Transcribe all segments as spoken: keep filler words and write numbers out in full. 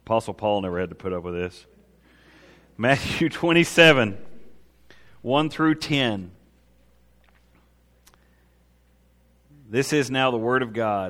Apostle Paul never had to put up with this. Matthew twenty-seven, one through ten. This is now the Word of God.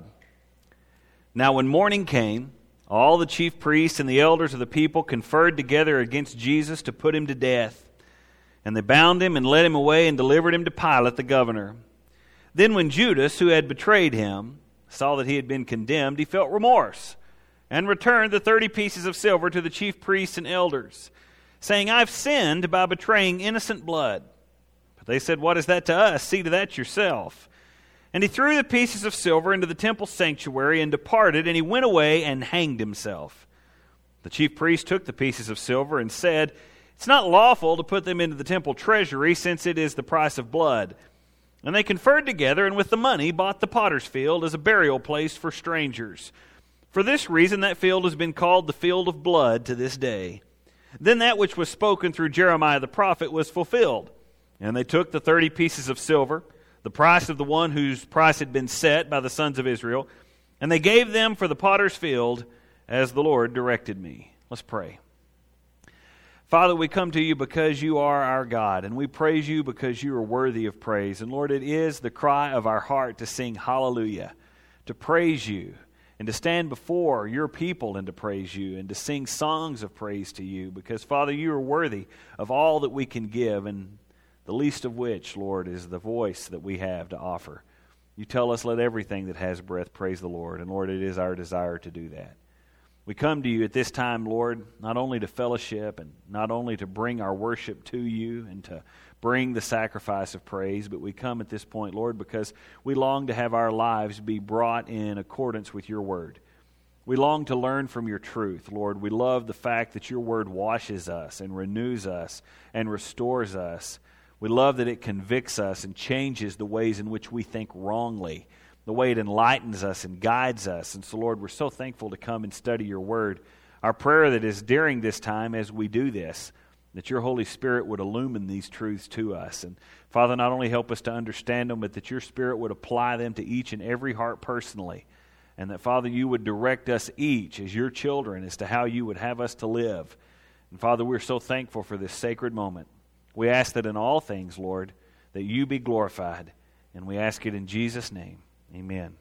Now when morning came, all the chief priests and the elders of the people conferred together against Jesus to put him to death. And they bound him and led him away and delivered him to Pilate the governor. Then when Judas, who had betrayed him, saw that he had been condemned, he felt remorse and returned the thirty pieces of silver to the chief priests and elders, saying, I've sinned by betraying innocent blood. But they said, what is that to us? See to that yourself. And he threw the pieces of silver into the temple sanctuary and departed, and he went away and hanged himself. The chief priest took the pieces of silver and said, it's not lawful to put them into the temple treasury, since it is the price of blood. And they conferred together, and with the money bought the potter's field as a burial place for strangers. For this reason that field has been called the field of blood to this day. Then that which was spoken through Jeremiah the prophet was fulfilled. And they took the thirty pieces of silver, the price of the one whose price had been set by the sons of Israel, and they gave them for the potter's field as the Lord directed me. Let's pray. Father, we come to you because you are our God, and we praise you because you are worthy of praise. And Lord, it is the cry of our heart to sing hallelujah, to praise you, and to stand before your people and to praise you, and to sing songs of praise to you, because, Father, you are worthy of all that we can give, and the least of which, Lord, is the voice that we have to offer. You tell us, let everything that has breath praise the Lord, and Lord, it is our desire to do that. We come to you at this time, Lord, not only to fellowship and not only to bring our worship to you and to bring the sacrifice of praise, but we come at this point, Lord, because we long to have our lives be brought in accordance with your word. We long to learn from your truth, Lord. We love the fact that your word washes us and renews us and restores us. We love that it convicts us and changes the ways in which we think wrongly, the way it enlightens us and guides us. And so, Lord, we're so thankful to come and study your word. Our prayer that is during this time as we do this, that your Holy Spirit would illumine these truths to us. And, Father, not only help us to understand them, but that your Spirit would apply them to each and every heart personally. And that, Father, you would direct us each as your children as to how you would have us to live. And, Father, we're so thankful for this sacred moment. We ask that in all things, Lord, that you be glorified. And we ask it in Jesus' name. Amen.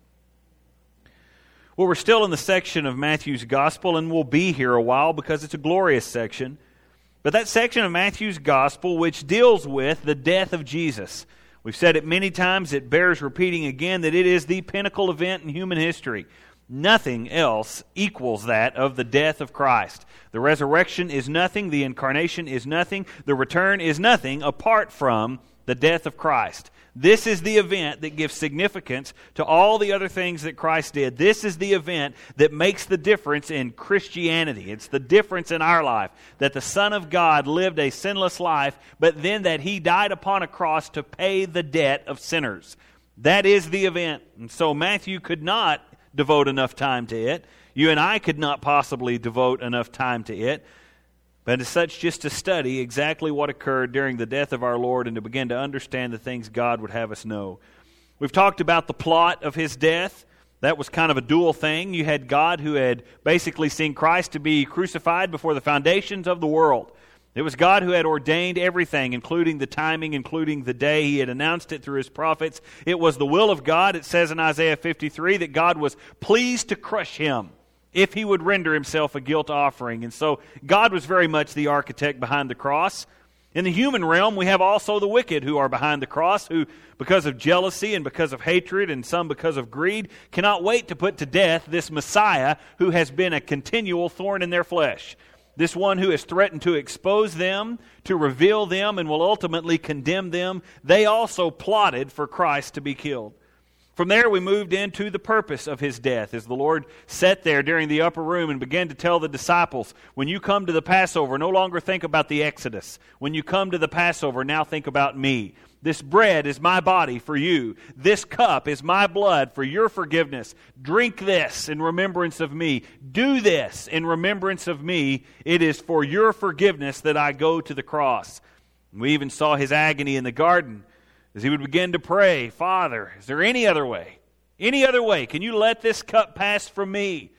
Well, we're still in the section of Matthew's Gospel, and we'll be here a while because it's a glorious section. But that section of Matthew's Gospel which deals with the death of Jesus. We've said it many times, it bears repeating again, that it is the pinnacle event in human history. Nothing else equals that of the death of Christ. The resurrection is nothing, the incarnation is nothing, the return is nothing apart from the death of Christ. This is the event that gives significance to all the other things that Christ did. This is the event that makes the difference in Christianity. It's the difference in our life, that the Son of God lived a sinless life, but then that He died upon a cross to pay the debt of sinners. That is the event. And so Matthew could not devote enough time to it. You and I could not possibly devote enough time to it. But as such, just to study exactly what occurred during the death of our Lord and to begin to understand the things God would have us know. We've talked about the plot of His death. That was kind of a dual thing. You had God who had basically seen Christ to be crucified before the foundations of the world. It was God who had ordained everything, including the timing, including the day. He had announced it through His prophets. It was the will of God. It says in Isaiah fifty-three that God was pleased to crush Him if He would render Himself a guilt offering. And so God was very much the architect behind the cross. In the human realm, we have also the wicked who are behind the cross, who, because of jealousy and because of hatred and some because of greed, cannot wait to put to death this Messiah who has been a continual thorn in their flesh. This one who has threatened to expose them, to reveal them, and will ultimately condemn them. They also plotted for Christ to be killed. From there we moved into the purpose of His death as the Lord sat there during the upper room and began to tell the disciples, when you come to the Passover, no longer think about the Exodus. When you come to the Passover, now think about me. This bread is my body for you. This cup is my blood for your forgiveness. Drink this in remembrance of me. Do this in remembrance of me. It is for your forgiveness that I go to the cross. We even saw His agony in the garden as He would begin to pray, Father, is there any other way? Any other way? Can you let this cup pass from me?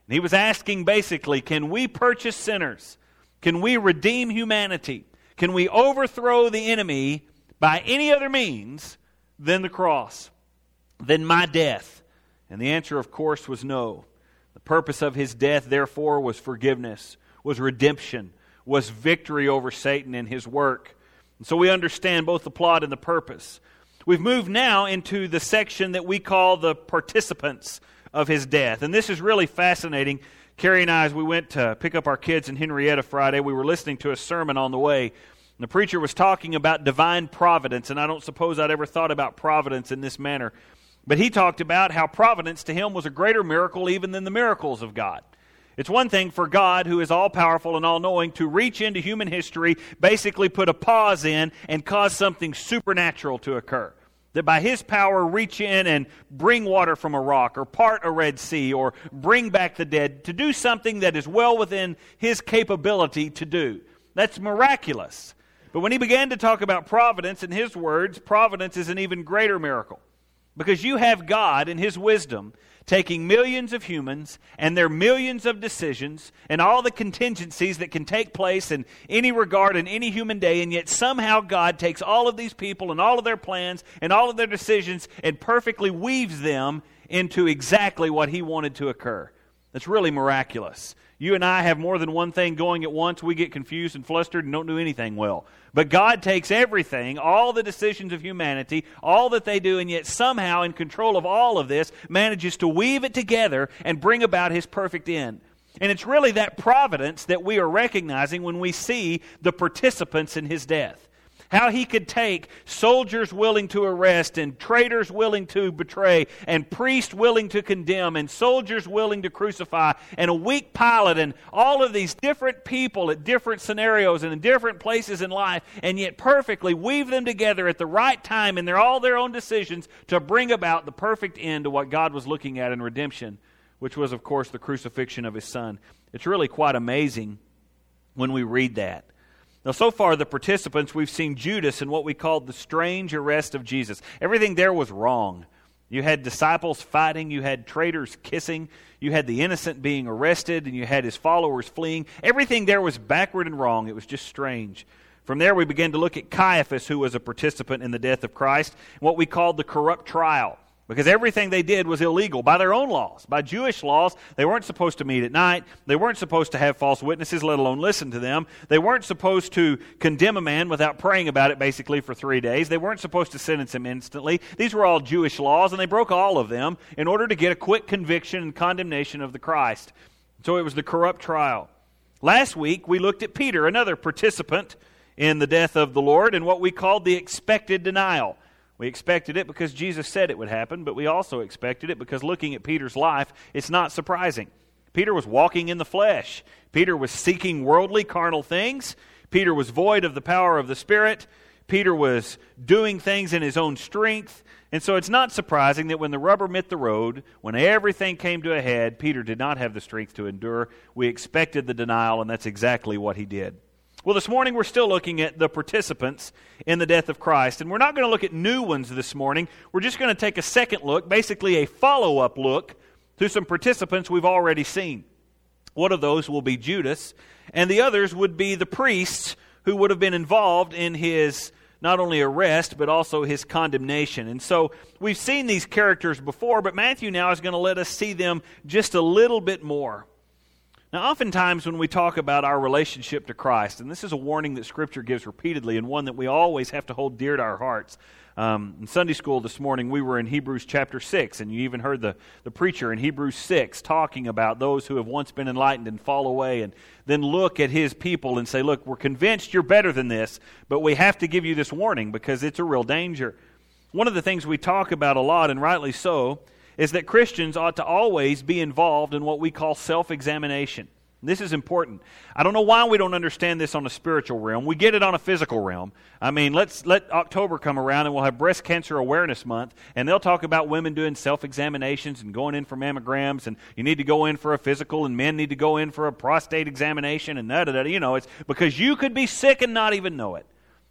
And he was asking basically, can we purchase sinners? Can we redeem humanity? Can we overthrow the enemy by any other means than the cross, than my death? And the answer, of course, was no. The purpose of his death, therefore, was forgiveness, was redemption, was victory over Satan and his work. And so we understand both the plot and the purpose. We've moved now into the section that we call the participants of his death. And this is really fascinating. Carrie and I, as we went to pick up our kids in Henrietta Friday, we were listening to a sermon on the way. And the preacher was talking about divine providence, and I don't suppose I'd ever thought about providence in this manner. But he talked about how providence to him was a greater miracle even than the miracles of God. It's one thing for God, who is all-powerful and all-knowing, to reach into human history, basically put a pause in, and cause something supernatural to occur. That by His power reach in and bring water from a rock, or part a Red Sea, or bring back the dead, to do something that is well within His capability to do. That's miraculous. But when He began to talk about providence, in His words, providence is an even greater miracle. Because you have God in His wisdom taking millions of humans and their millions of decisions and all the contingencies that can take place in any regard in any human day, and yet somehow God takes all of these people and all of their plans and all of their decisions and perfectly weaves them into exactly what He wanted to occur. That's really miraculous. You and I have more than one thing going at once. We get confused and flustered and don't do anything well. But God takes everything, all the decisions of humanity, all that they do, and yet somehow in control of all of this, manages to weave it together and bring about His perfect end. And it's really that providence that we are recognizing when we see the participants in His death. How He could take soldiers willing to arrest and traitors willing to betray and priests willing to condemn and soldiers willing to crucify and a weak Pilate and all of these different people at different scenarios and in different places in life, and yet perfectly weave them together at the right time in their, all their own decisions to bring about the perfect end to what God was looking at in redemption, which was, of course, the crucifixion of His Son. It's really quite amazing when we read that. Now, so far, the participants, we've seen Judas in what we called the strange arrest of Jesus. Everything there was wrong. You had disciples fighting, you had traitors kissing, you had the innocent being arrested, and you had His followers fleeing. Everything there was backward and wrong. It was just strange. From there, we began to look at Caiaphas, who was a participant in the death of Christ, what we called the corrupt trial. Because everything they did was illegal by their own laws. By Jewish laws, they weren't supposed to meet at night. They weren't supposed to have false witnesses, let alone listen to them. They weren't supposed to condemn a man without praying about it, basically, for three days. They weren't supposed to sentence him instantly. These were all Jewish laws, and they broke all of them in order to get a quick conviction and condemnation of the Christ. So it was the corrupt trial. Last week, we looked at Peter, another participant in the death of the Lord, and what we called the expected denial. We expected it because Jesus said it would happen, but we also expected it because looking at Peter's life, it's not surprising. Peter was walking in the flesh. Peter was seeking worldly, carnal things. Peter was void of the power of the Spirit. Peter was doing things in his own strength. And so it's not surprising that when the rubber met the road, when everything came to a head, Peter did not have the strength to endure. We expected the denial, and that's exactly what he did. Well, this morning we're still looking at the participants in the death of Christ, and we're not going to look at new ones this morning. We're just going to take a second look, basically a follow-up look, to some participants we've already seen. One of those will be Judas, and the others would be the priests who would have been involved in his not only arrest, but also his condemnation. And so we've seen these characters before, but Matthew now is going to let us see them just a little bit more. Now, oftentimes when we talk about our relationship to Christ, and this is a warning that Scripture gives repeatedly and one that we always have to hold dear to our hearts. Um, in Sunday school this morning, we were in Hebrews chapter six, and you even heard the, the preacher in Hebrews six talking about those who have once been enlightened and fall away, and then look at his people and say, look, we're convinced you're better than this, but we have to give you this warning because it's a real danger. One of the things we talk about a lot, and rightly so, is that Christians ought to always be involved in what we call self-examination. This is important. I don't know why we don't understand this on a spiritual realm. We get it on a physical realm. I mean, let's let October come around and we'll have Breast Cancer Awareness Month, and they'll talk about women doing self-examinations and going in for mammograms, and you need to go in for a physical, and men need to go in for a prostate examination, and da da da. You know, it's because you could be sick and not even know it.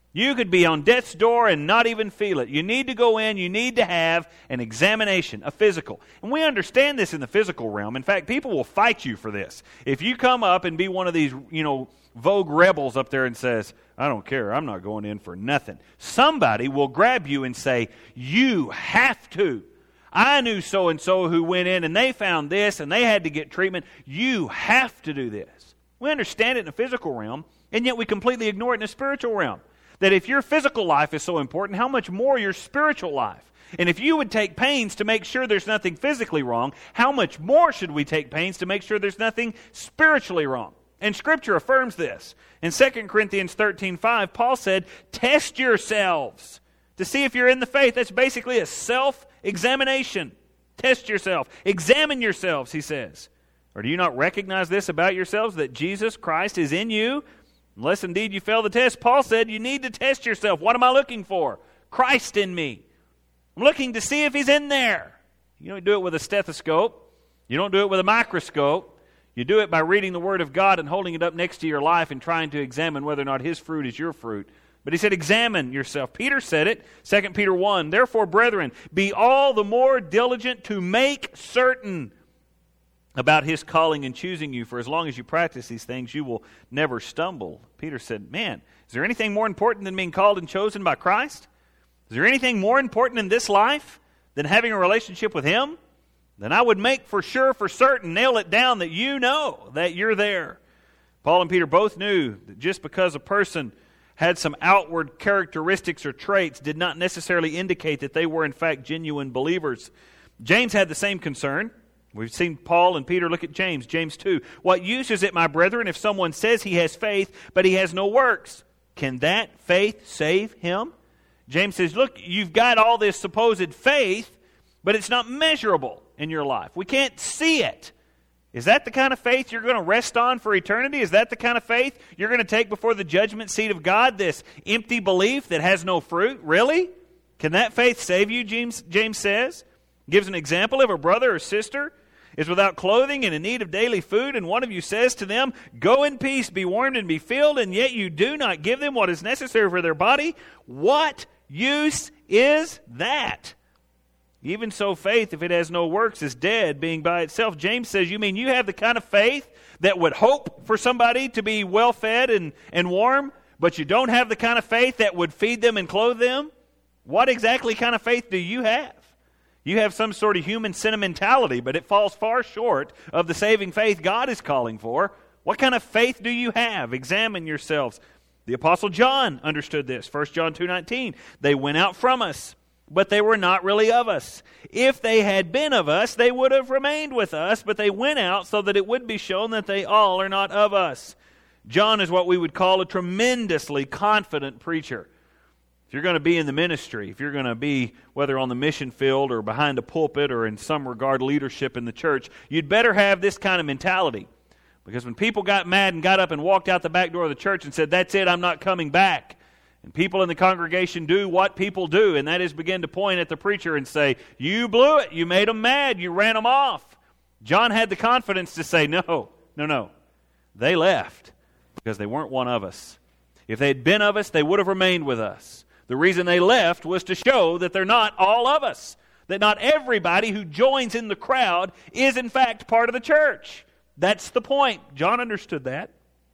You could be on death's door and not even feel it. You need to go in, you need to have an examination, a physical. And we understand this in the physical realm. In fact, people will fight you for this. If you come up and be one of these, you know, vogue rebels up there and says, I don't care, I'm not going in for nothing. Somebody will grab you and say, you have to. I knew so-and-so who went in and they found this and they had to get treatment. You have to do this. We understand it in the physical realm, and yet we completely ignore it in the spiritual realm. That if your physical life is so important, how much more your spiritual life? And if you would take pains to make sure there's nothing physically wrong, how much more should we take pains to make sure there's nothing spiritually wrong? And Scripture affirms this. In Second Corinthians thirteen five, Paul said, test yourselves to see if you're in the faith. That's basically a self-examination. Test yourself. Examine yourselves, he says. Or do you not recognize this about yourselves, that Jesus Christ is in you? Unless indeed you fail the test. Paul said you need to test yourself. What am I looking for? Christ in me. I'm looking to see if He's in there. You don't do it with a stethoscope. You don't do it with a microscope. You do it by reading the Word of God and holding it up next to your life and trying to examine whether or not His fruit is your fruit. But he said, examine yourself. Peter said it, Second Peter one, therefore, brethren, be all the more diligent to make certain about His calling and choosing you, for as long as you practice these things, you will never stumble. Peter said, man, is there anything more important than being called and chosen by Christ? Is there anything more important in this life than having a relationship with Him? Then I would make for sure, for certain, nail it down that you know that you're there. Paul and Peter both knew that just because a person had some outward characteristics or traits did not necessarily indicate that they were in fact genuine believers. James had the same concern. We've seen Paul and Peter. Look at James. James two. What use is it, my brethren, if someone says he has faith, but he has no works? Can that faith save him? James says, look, you've got all this supposed faith, but it's not measurable in your life. We can't see it. Is that the kind of faith you're going to rest on for eternity? Is that the kind of faith you're going to take before the judgment seat of God? This empty belief that has no fruit? Really? Can that faith save you, James, James says? Gives an example of a brother or sister is without clothing and in need of daily food, and one of you says to them, go in peace, be warmed and be filled, and yet you do not give them what is necessary for their body. What use is that? Even so, faith, if it has no works, is dead, being by itself. James says, you mean you have the kind of faith that would hope for somebody to be well-fed and, and warm, but you don't have the kind of faith that would feed them and clothe them? What exactly kind of faith do you have? You have some sort of human sentimentality, but it falls far short of the saving faith God is calling for. What kind of faith do you have? Examine yourselves. The Apostle John understood this. First John two nineteen. They went out from us, but they were not really of us. If they had been of us, they would have remained with us, but they went out so that it would be shown that they all are not of us. John is what we would call a tremendously confident preacher. If you're going to be in the ministry, if you're going to be, whether on the mission field or behind a pulpit or in some regard leadership in the church, you'd better have this kind of mentality. Because when people got mad and got up and walked out the back door of the church and said, that's it, I'm not coming back, and people in the congregation do what people do, and that is begin to point at the preacher and say, you blew it, you made them mad, you ran them off. John had the confidence to say, no, no, no. They left because they weren't one of us. If they had been of us, they would have remained with us. The reason they left was to show that they're not all of us. That not everybody who joins in the crowd is in fact part of the church. That's the point. John understood that.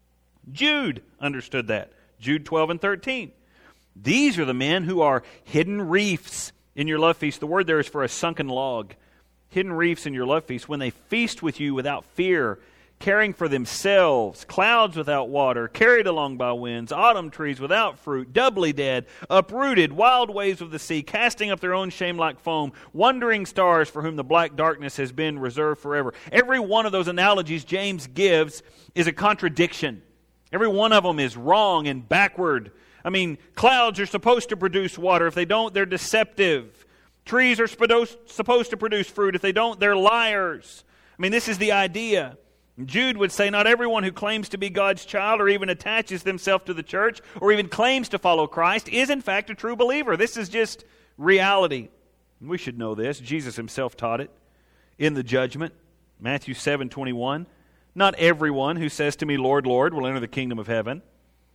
Jude understood that. Jude twelve and thirteen. These are the men who are hidden reefs in your love feast. The word there is for a sunken log. Hidden reefs in your love feast when they feast with you without fear, caring for themselves, clouds without water, carried along by winds, autumn trees without fruit, doubly dead, uprooted, wild waves of the sea, casting up their own shame like foam, wandering stars for whom the black darkness has been reserved forever. Every one of those analogies James gives is a contradiction. Every one of them is wrong and backward. I mean, clouds are supposed to produce water. If they don't, they're deceptive. Trees are supposed to produce fruit. If they don't, they're liars. I mean, this is the idea. Jude would say not everyone who claims to be God's child or even attaches themselves to the church or even claims to follow Christ is in fact a true believer. This is just reality. We should know this. Jesus himself taught it in the judgment. Matthew seven twenty-one. Not everyone who says to me, Lord, Lord, will enter the kingdom of heaven,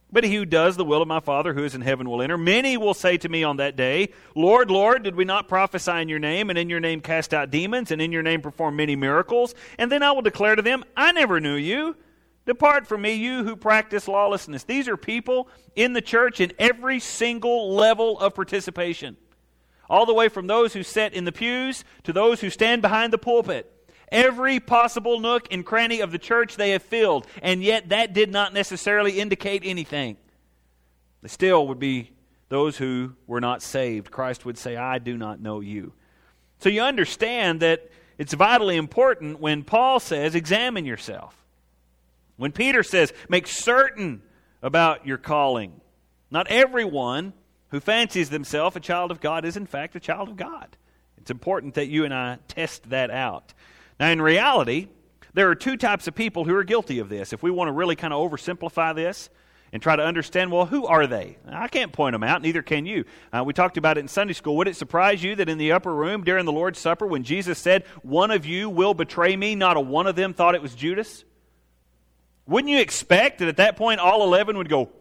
But he who does the will of my Father who is in heaven will enter. Many will say to me on that day, Lord, Lord, did we not prophesy in your name, and in your name cast out demons, and in your name perform many miracles? And then I will declare to them, I never knew you. Depart from me, you who practice lawlessness. These are people in the church in every single level of participation. All the way from those who sit in the pews to those who stand behind the pulpit. Every possible nook and cranny of the church they have filled, and yet that did not necessarily indicate anything. They still would be those who were not saved. Christ would say, I do not know you. So you understand that it's vitally important when Paul says, examine yourself. When Peter says, make certain about your calling. Not everyone who fancies themselves a child of God is in fact a child of God. It's important that you and I test that out. Now, in reality, there are two types of people who are guilty of this. If we want to really kind of oversimplify this and try to understand, well, who are they? I can't point them out, neither can you. Uh, we talked about it in Sunday school. Would it surprise you that in the upper room during the Lord's Supper, when Jesus said, one of you will betray me, not a one of them thought it was Judas? Wouldn't you expect that at that point all eleven would go,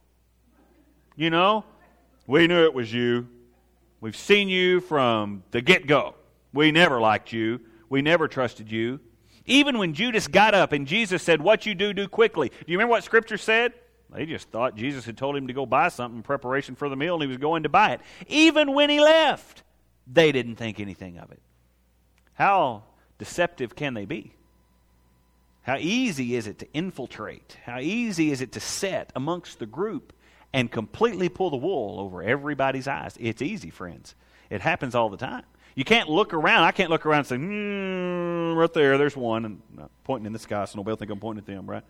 you know, we knew it was you. We've seen you from the get-go. We never liked you. We never trusted you. Even when Judas got up and Jesus said, what you do, do quickly. Do you remember what Scripture said? They just thought Jesus had told him to go buy something in preparation for the meal, and he was going to buy it. Even when he left, they didn't think anything of it. How deceptive can they be? How easy is it to infiltrate? How easy is it to sit amongst the group and completely pull the wool over everybody's eyes? It's easy, friends. It happens all the time. You can't look around. I can't look around and say, hmm, right there, there's one. And I'm pointing in the sky so nobody will think I'm pointing at them, right?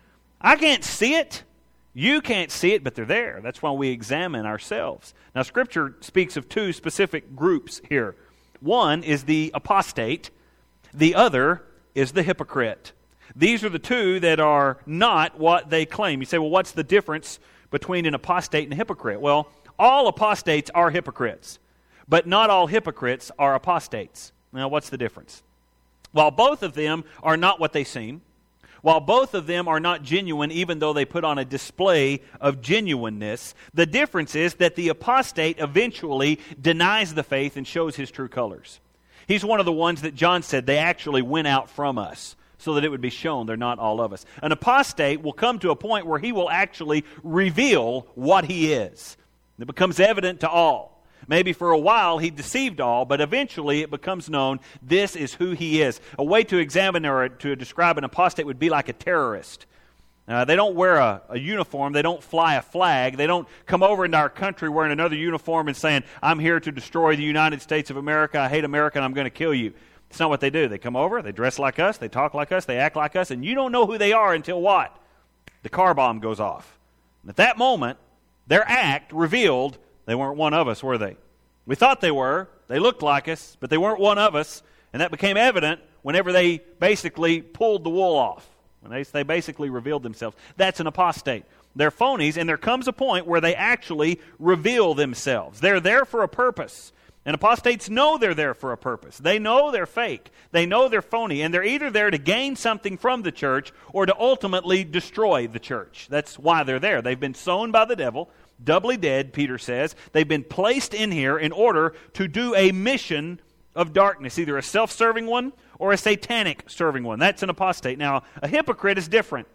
I can't see it. You can't see it, but they're there. That's why we examine ourselves. Now, Scripture speaks of two specific groups here. One is the apostate. The other is the hypocrite. These are the two that are not what they claim. You say, well, what's the difference between an apostate and a hypocrite? Well, all apostates are hypocrites. But not all hypocrites are apostates. Now, what's the difference? While both of them are not what they seem, while both of them are not genuine, even though they put on a display of genuineness, the difference is that the apostate eventually denies the faith and shows his true colors. He's one of the ones that John said they actually went out from us, so that it would be shown they're not all of us. An apostate will come to a point where he will actually reveal what he is. It becomes evident to all. Maybe for a while he deceived all, but eventually it becomes known this is who he is. A way to examine or to describe an apostate would be like a terrorist. Uh, they don't wear a, a uniform. They don't fly a flag. They don't come over into our country wearing another uniform and saying, I'm here to destroy the United States of America. I hate America and I'm going to kill you. It's not what they do. They come over, they dress like us, they talk like us, they act like us, and you don't know who they are until what? The car bomb goes off. And at that moment, their act revealed they weren't one of us, were they? We thought they were. They looked like us, but they weren't one of us. And that became evident whenever they basically pulled the wool off. When they, they basically revealed themselves. That's an apostate. They're phonies, and there comes a point where they actually reveal themselves. They're there for a purpose. And apostates know they're there for a purpose. They know they're fake. They know they're phony. And they're either there to gain something from the church or to ultimately destroy the church. That's why they're there. They've been sown by the devil. Doubly dead, Peter says. They've been placed in here in order to do a mission of darkness, either a self-serving one or a satanic serving one. That's an apostate. Now, a hypocrite is different.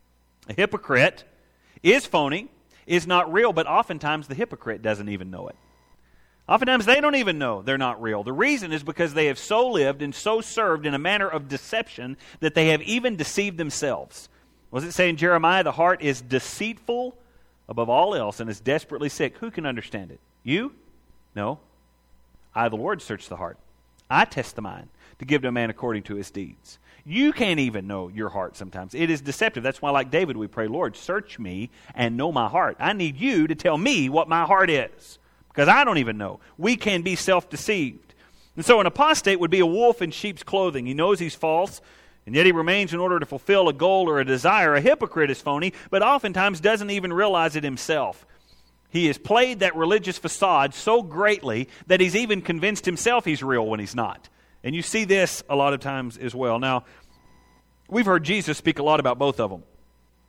A hypocrite is phony, is not real, but oftentimes the hypocrite doesn't even know it. Oftentimes they don't even know they're not real. The reason is because they have so lived and so served in a manner of deception that they have even deceived themselves. What does it say in Jeremiah? The heart is deceitful above all else and is desperately sick. Who can understand it? You? No. I, the Lord, search the heart. I test the mind to give to a man according to his deeds. You can't even know your heart sometimes. It is deceptive. That's why, like David, we pray, Lord, search me and know my heart. I need you to tell me what my heart is, because I don't even know. We can be self-deceived. And so an apostate would be a wolf in sheep's clothing. He knows he's false, and yet he remains in order to fulfill a goal or a desire. A hypocrite is phony, but oftentimes doesn't even realize it himself. He has played that religious facade so greatly that he's even convinced himself he's real when he's not. And you see this a lot of times as well. Now, we've heard Jesus speak a lot about both of them.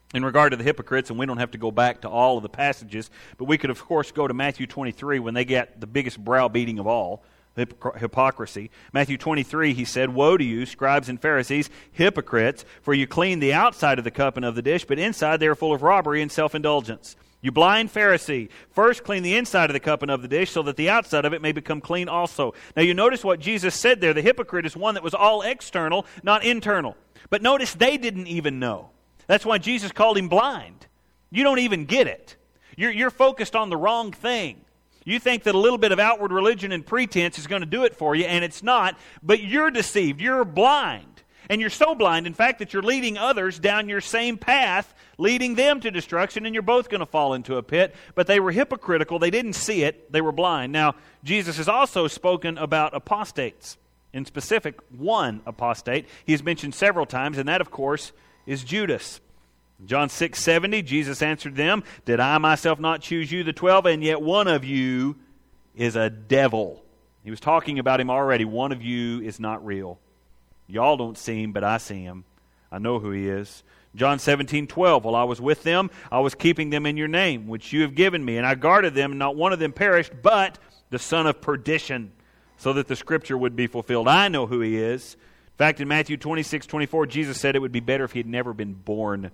in regard to the hypocrites, and we don't have to go back to all of the passages, but we could, of course, go to Matthew twenty-three when they get the biggest browbeating of all, hypocrisy. Matthew twenty-three, he said, "Woe to you, scribes and Pharisees, hypocrites, for you clean the outside of the cup and of the dish, but inside they are full of robbery and self-indulgence. You blind Pharisee, first clean the inside of the cup and of the dish, so that the outside of it may become clean also." Now you notice what Jesus said there. The hypocrite is one that was all external, not internal. But notice they didn't even know. That's why Jesus called him blind. You don't even get it. You're, you're focused on the wrong thing. You think that a little bit of outward religion and pretense is going to do it for you, and it's not. But you're deceived. You're blind. And you're so blind, in fact, that you're leading others down your same path, leading them to destruction, and you're both going to fall into a pit. But they were hypocritical. They didn't see it. They were blind. Now, Jesus has also spoken about apostates. In specific, one apostate. He's mentioned several times, and that, of course, is Judas. John six seventy, Jesus answered them, "Did I myself not choose you, the twelve, and yet one of you is a devil." He was talking about him already. One of you is not real. Y'all don't see him, but I see him. I know who he is. John seventeen twelve, "While I was with them, I was keeping them in your name, which you have given me, and I guarded them, and not one of them perished, but the son of perdition, so that the scripture would be fulfilled." I know who he is. In fact, in Matthew twenty-six twenty-four, Jesus said it would be better if he had never been born.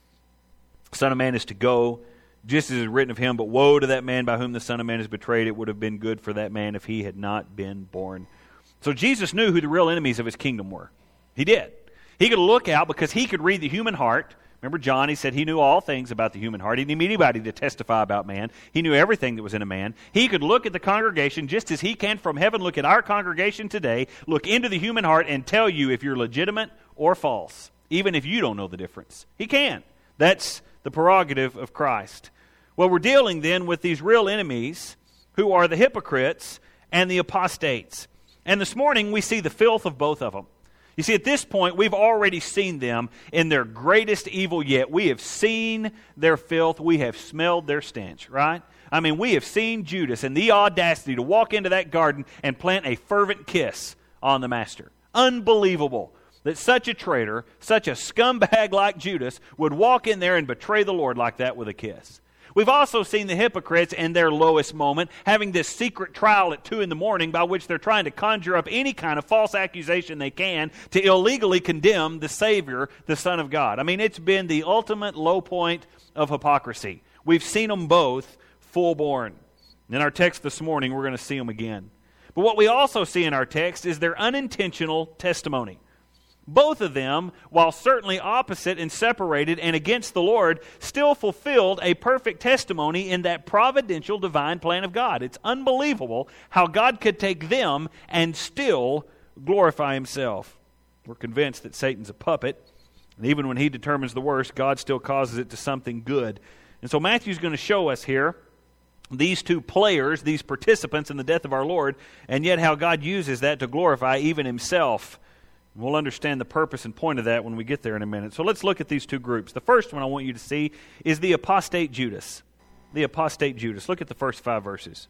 Son of Man is to go, just as it is written of him, but woe to that man by whom the Son of Man is betrayed. It would have been good for that man if he had not been born. So Jesus knew who the real enemies of his kingdom were. He did. He could look out because he could read the human heart. Remember John, he said he knew all things about the human heart. He didn't need anybody to testify about man. He knew everything that was in a man. He could look at the congregation just as he can from heaven look at our congregation today, look into the human heart and tell you if you're legitimate or false, even if you don't know the difference. He can. That's the prerogative of Christ. Well, we're dealing then with these real enemies who are the hypocrites and the apostates. And this morning we see the filth of both of them. You see, at this point, we've already seen them in their greatest evil yet. We have seen their filth. We have smelled their stench, right? I mean, we have seen Judas and the audacity to walk into that garden and plant a fervent kiss on the Master. Unbelievable that such a traitor, such a scumbag like Judas would walk in there and betray the Lord like that with a kiss. We've also seen the hypocrites in their lowest moment, having this secret trial at two in the morning by which they're trying to conjure up any kind of false accusation they can to illegally condemn the Savior, the Son of God. I mean, it's been the ultimate low point of hypocrisy. We've seen them both full-born. In our text this morning, we're going to see them again. But what we also see in our text is their unintentional testimony. Both of them, while certainly opposite and separated and against the Lord, still fulfilled a perfect testimony in that providential divine plan of God. It's unbelievable how God could take them and still glorify himself. We're convinced that Satan's a puppet, and even when he determines the worst, God still causes it to something good. And so Matthew's going to show us here these two players, these participants in the death of our Lord, and yet how God uses that to glorify even himself. We'll understand the purpose and point of that when we get there in a minute. So let's look at these two groups. The first one I want you to see is the apostate Judas. The apostate Judas. Look at the first five verses.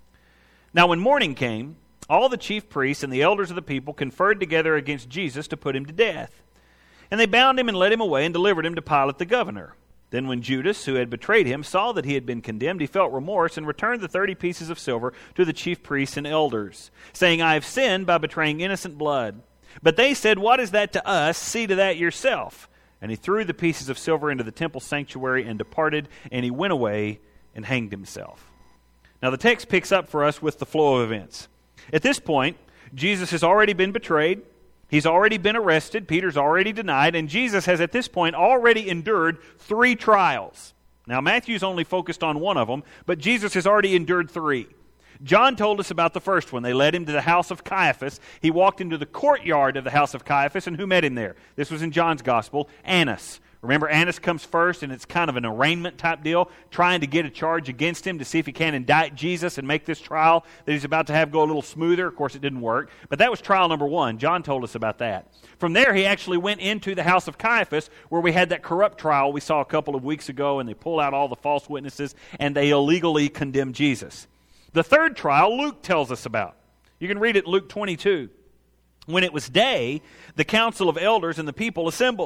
"Now when morning came, all the chief priests and the elders of the people conferred together against Jesus to put him to death. And they bound him and led him away and delivered him to Pilate the governor. Then when Judas, who had betrayed him, saw that he had been condemned, he felt remorse and returned the thirty pieces of silver to the chief priests and elders, saying, 'I have sinned by betraying innocent blood.' But they said, 'What is that to us? See to that yourself.' And he threw the pieces of silver into the temple sanctuary and departed, and he went away and hanged himself." Now the text picks up for us with the flow of events. At this point, Jesus has already been betrayed. He's already been arrested. Peter's already denied. And Jesus has at this point already endured three trials. Now Matthew's only focused on one of them, but Jesus has already endured three. John told us about the first one. They led him to the house of Caiaphas. He walked into the courtyard of the house of Caiaphas, and who met him there? This was in John's gospel, Annas. Remember, Annas comes first, and it's kind of an arraignment type deal, trying to get a charge against him to see if he can indict Jesus and make this trial that he's about to have go a little smoother. Of course, it didn't work, but that was trial number one. John told us about that. From there, he actually went into the house of Caiaphas, where we had that corrupt trial we saw a couple of weeks ago, and they pull out all the false witnesses, and they illegally condemned Jesus. The third trial, Luke tells us about. You can read it in Luke twenty-two. "When it was day, the council of elders and the people assembled.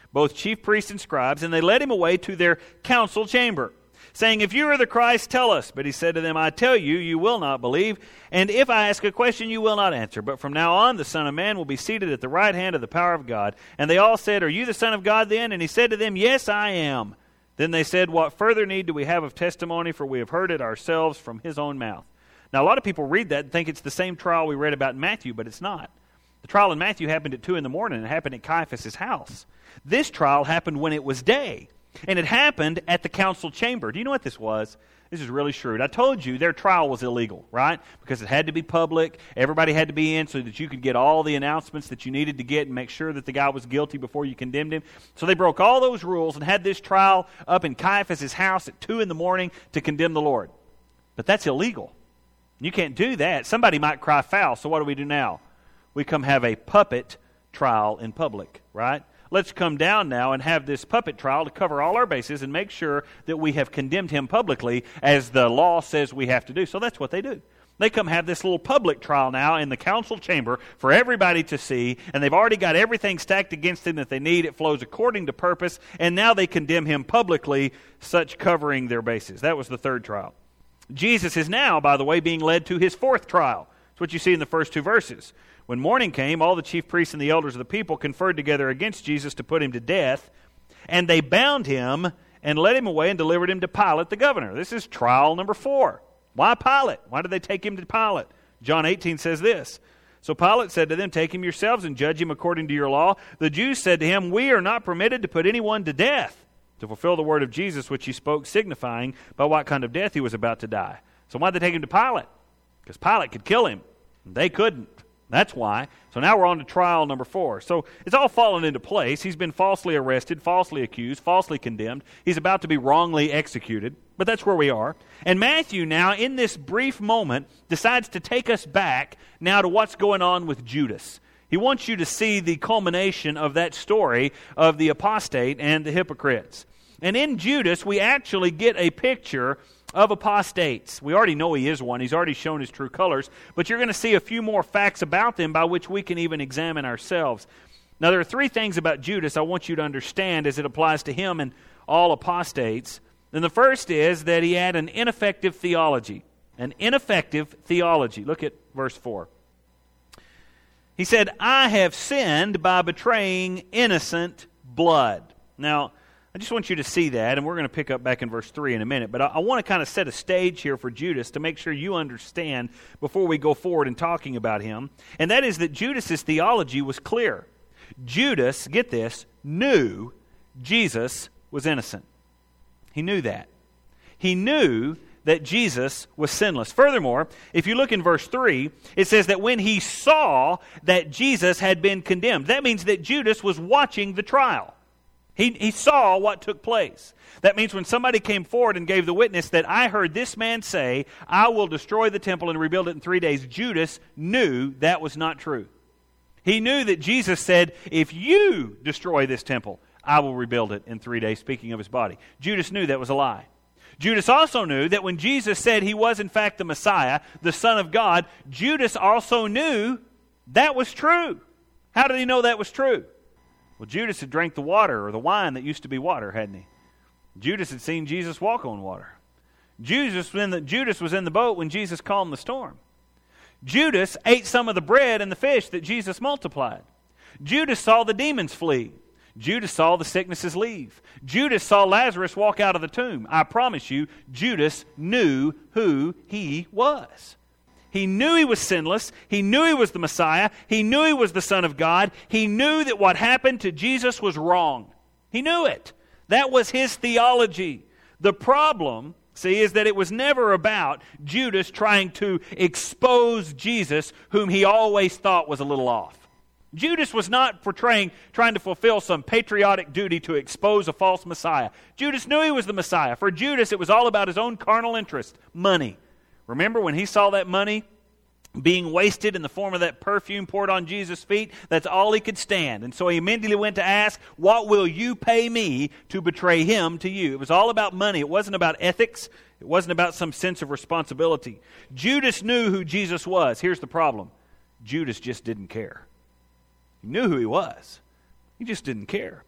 both chief priests and scribes, and they led him away to their council chamber, saying, "If you are the Christ, tell us." But he said to them, "I tell you, you will not believe, and if I ask a question, you will not answer. But from now on, the Son of Man will be seated at the right hand of the power of God." And they all said, "Are you the Son of God then?" And he said to them, "Yes, I am." Then they said, "What further need do we have of testimony? For we have heard it ourselves from his own mouth." Now, a lot of people read that and think it's the same trial we read about in Matthew, but it's not. The trial in Matthew happened at two in the morning, and it happened at Caiaphas' house. This trial happened when it was day, and it happened at the council chamber. Do you know what this was? This is really shrewd. I told you their trial was illegal, right? Because it had to be public. Everybody had to be in so that you could get all the announcements that you needed to get and make sure that the guy was guilty before you condemned him. So they broke all those rules and had this trial up in Caiaphas' house at two in the morning to condemn the Lord. But that's illegal. You can't do that. Somebody might cry foul. So what do we do now? We come have a puppet trial in public, right? Let's come down now and have this puppet trial to cover all our bases and make sure that we have condemned him publicly as the law says we have to do. So that's what they do. They come have this little public trial now in the council chamber for everybody to see, and they've already got everything stacked against him that they need. It flows according to purpose, and now they condemn him publicly, such covering their bases. That was the third trial. Jesus is now, by the way, being led to his fourth trial. That's what you see in the first two verses. When morning came, all the chief priests and the elders of the people conferred together against Jesus to put him to death, and they bound him and led him away and delivered him to Pilate the governor. This is trial number four. Why Pilate? Why did they take him to Pilate? John eighteen says this. So Pilate said to them, "Take him yourselves and judge him according to your law." The Jews said to him, "We are not permitted to put anyone to death," to fulfill the word of Jesus which he spoke, signifying by what kind of death he was about to die. So why did they take him to Pilate? Because Pilate could kill him. They couldn't. That's why. So now we're on to trial number four. So it's all fallen into place. He's been falsely arrested, falsely accused, falsely condemned. He's about to be wrongly executed. But that's where we are. And Matthew now, in this brief moment, decides to take us back now to what's going on with Judas. He wants you to see the culmination of that story of the apostate and the hypocrites. And in Judas, we actually get a picture of apostates. We already know he is one. He's already shown his true colors. But you're going to see a few more facts about them by which we can even examine ourselves. Now, there are three things about Judas I want you to understand as it applies to him and all apostates. And the first is that he had an ineffective theology. An ineffective theology. Look at verse four. He said, "I have sinned by betraying innocent blood." Now, I just want you to see that, and we're going to pick up back in verse three in a minute. But I, I want to kind of set a stage here for Judas to make sure you understand before we go forward in talking about him. And that is that Judas's theology was clear. Judas, get this, knew Jesus was innocent. He knew that. He knew that Jesus was sinless. Furthermore, if you look in verse three, it says that when he saw that Jesus had been condemned, that means that Judas was watching the trial. He, he saw what took place. That means when somebody came forward and gave the witness that I heard this man say, "I will destroy the temple and rebuild it in three days," Judas knew that was not true. He knew that Jesus said, "If you destroy this temple, I will rebuild it in three days," speaking of his body. Judas knew that was a lie. Judas also knew that when Jesus said he was in fact the Messiah, the Son of God, Judas also knew that was true. How did he know that was true? Well, Judas had drank the water, or the wine that used to be water, hadn't he? Judas had seen Jesus walk on water. Judas, when the, Judas was in the boat when Jesus calmed the storm. Judas ate some of the bread and the fish that Jesus multiplied. Judas saw the demons flee. Judas saw the sicknesses leave. Judas saw Lazarus walk out of the tomb. I promise you, Judas knew who he was. He knew he was sinless. He knew he was the Messiah. He knew he was the Son of God. He knew that what happened to Jesus was wrong. He knew it. That was his theology. The problem, see, is that it was never about Judas trying to expose Jesus, whom he always thought was a little off. Judas was not portraying, trying to fulfill some patriotic duty to expose a false Messiah. Judas knew he was the Messiah. For Judas, it was all about his own carnal interest, money. Remember when he saw that money being wasted in the form of that perfume poured on Jesus' feet? That's all he could stand. And so he immediately went to ask, "What will you pay me to betray him to you?" It was all about money. It wasn't about ethics. It wasn't about some sense of responsibility. Judas knew who Jesus was. Here's the problem. Judas just didn't care. He knew who he was. He just didn't care.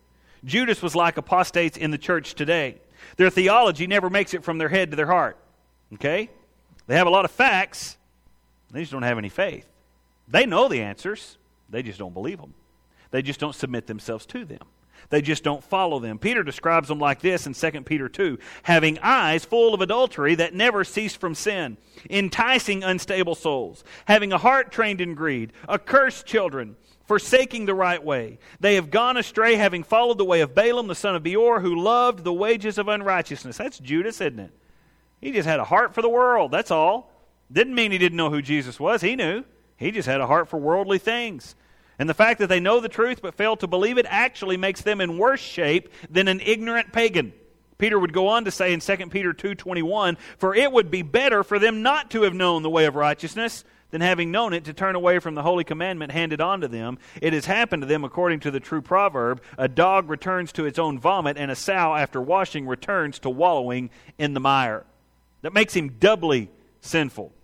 Judas was like apostates in the church today. Their theology never makes it from their head to their heart. Okay? They have a lot of facts. They just don't have any faith. They know the answers. They just don't believe them. They just don't submit themselves to them. They just don't follow them. Peter describes them like this in Second Peter two. Having eyes full of adultery that never cease from sin, enticing unstable souls, having a heart trained in greed, accursed children, forsaking the right way. They have gone astray, having followed the way of Balaam, the son of Beor, who loved the wages of unrighteousness. That's Judas, isn't it? He just had a heart for the world, that's all. Didn't mean he didn't know who Jesus was. He knew. He just had a heart for worldly things. And the fact that they know the truth but fail to believe it actually makes them in worse shape than an ignorant pagan. Peter would go on to say in Second Peter two twenty-one, for it would be better for them not to have known the way of righteousness than having known it to turn away from the holy commandment handed on to them. It has happened to them according to the true proverb, a dog returns to its own vomit, and a sow after washing returns to wallowing in the mire. That makes him doubly sinful.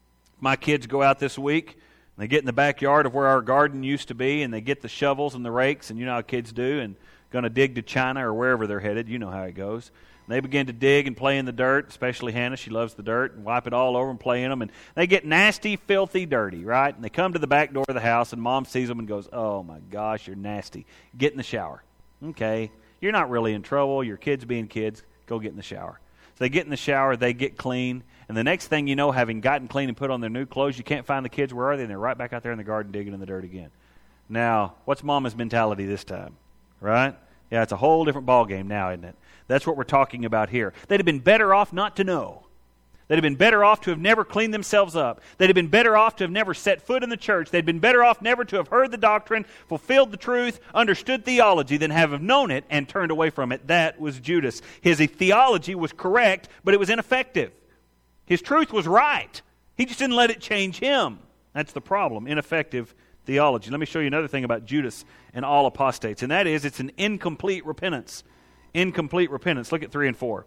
My kids go out this week, and they get in the backyard of where our garden used to be, and they get the shovels and the rakes, and you know how kids do, and going to dig to China or wherever they're headed. You know how it goes. And they begin to dig and play in the dirt, especially Hannah. She loves the dirt, and wipe it all over and play in them. And they get nasty, filthy, dirty, right? And they come to the back door of the house, and Mom sees them and goes, oh, my gosh, you're nasty. Get in the shower. Okay, you're not really in trouble. Your kids being kids, go get in the shower. So they get in the shower, they get clean, and the next thing you know, having gotten clean and put on their new clothes, you can't find the kids. Where are they? And they're right back out there in the garden digging in the dirt again. Now, what's Mama's mentality this time? Right? Yeah, it's a whole different ballgame now, isn't it? That's what we're talking about here. They'd have been better off not to know. They'd have been better off to have never cleaned themselves up. They'd have been better off to have never set foot in the church. They'd been better off never to have heard the doctrine, fulfilled the truth, understood theology, than have known it and turned away from it. That was Judas. His theology was correct, but it was ineffective. His truth was right. He just didn't let it change him. That's the problem, ineffective theology. Let me show you another thing about Judas and all apostates, and that is it's an incomplete repentance. Incomplete repentance. Look at three and four.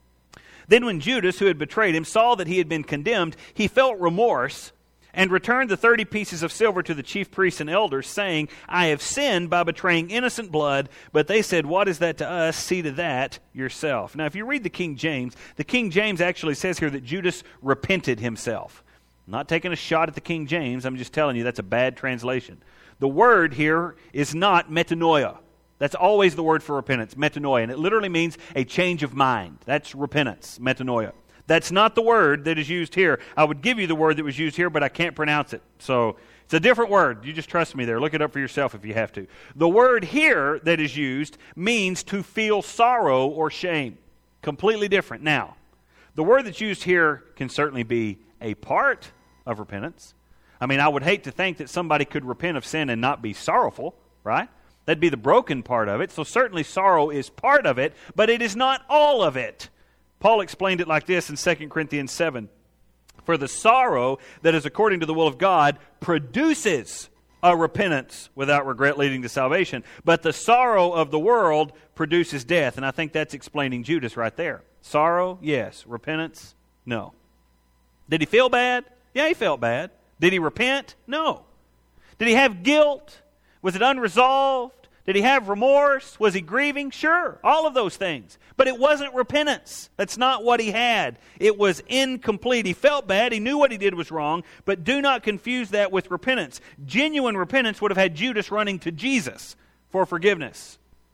Then when Judas, who had betrayed him, saw that he had been condemned, he felt remorse and returned the thirty pieces of silver to the chief priests and elders, saying, I have sinned by betraying innocent blood. But they said, what is that to us? See to that yourself. Now, if you read the King James, the King James actually says here that Judas repented himself. I'm not taking a shot at the King James. I'm just telling you that's a bad translation. The word here is not metanoia. That's always the word for repentance, metanoia. And it literally means a change of mind. That's repentance, metanoia. That's not the word that is used here. I would give you the word that was used here, but I can't pronounce it. So it's a different word. You just trust me there. Look it up for yourself if you have to. The word here that is used means to feel sorrow or shame. Completely different. Now, the word that's used here can certainly be a part of repentance. I mean, I would hate to think that somebody could repent of sin and not be sorrowful, right? That'd be the broken part of it. So certainly sorrow is part of it, but it is not all of it. Paul explained it like this in Second Corinthians seven. For the sorrow that is according to the will of God produces a repentance without regret leading to salvation. But the sorrow of the world produces death. And I think that's explaining Judas right there. Sorrow, yes. Repentance, no. Did he feel bad? Yeah, he felt bad. Did he repent? No. Did he have guilt? Was it unresolved? Did he have remorse? Was he grieving? Sure, all of those things. But it wasn't repentance. That's not what he had. It was incomplete. He felt bad. He knew what he did was wrong. But do not confuse that with repentance. Genuine repentance would have had Judas running to Jesus for forgiveness.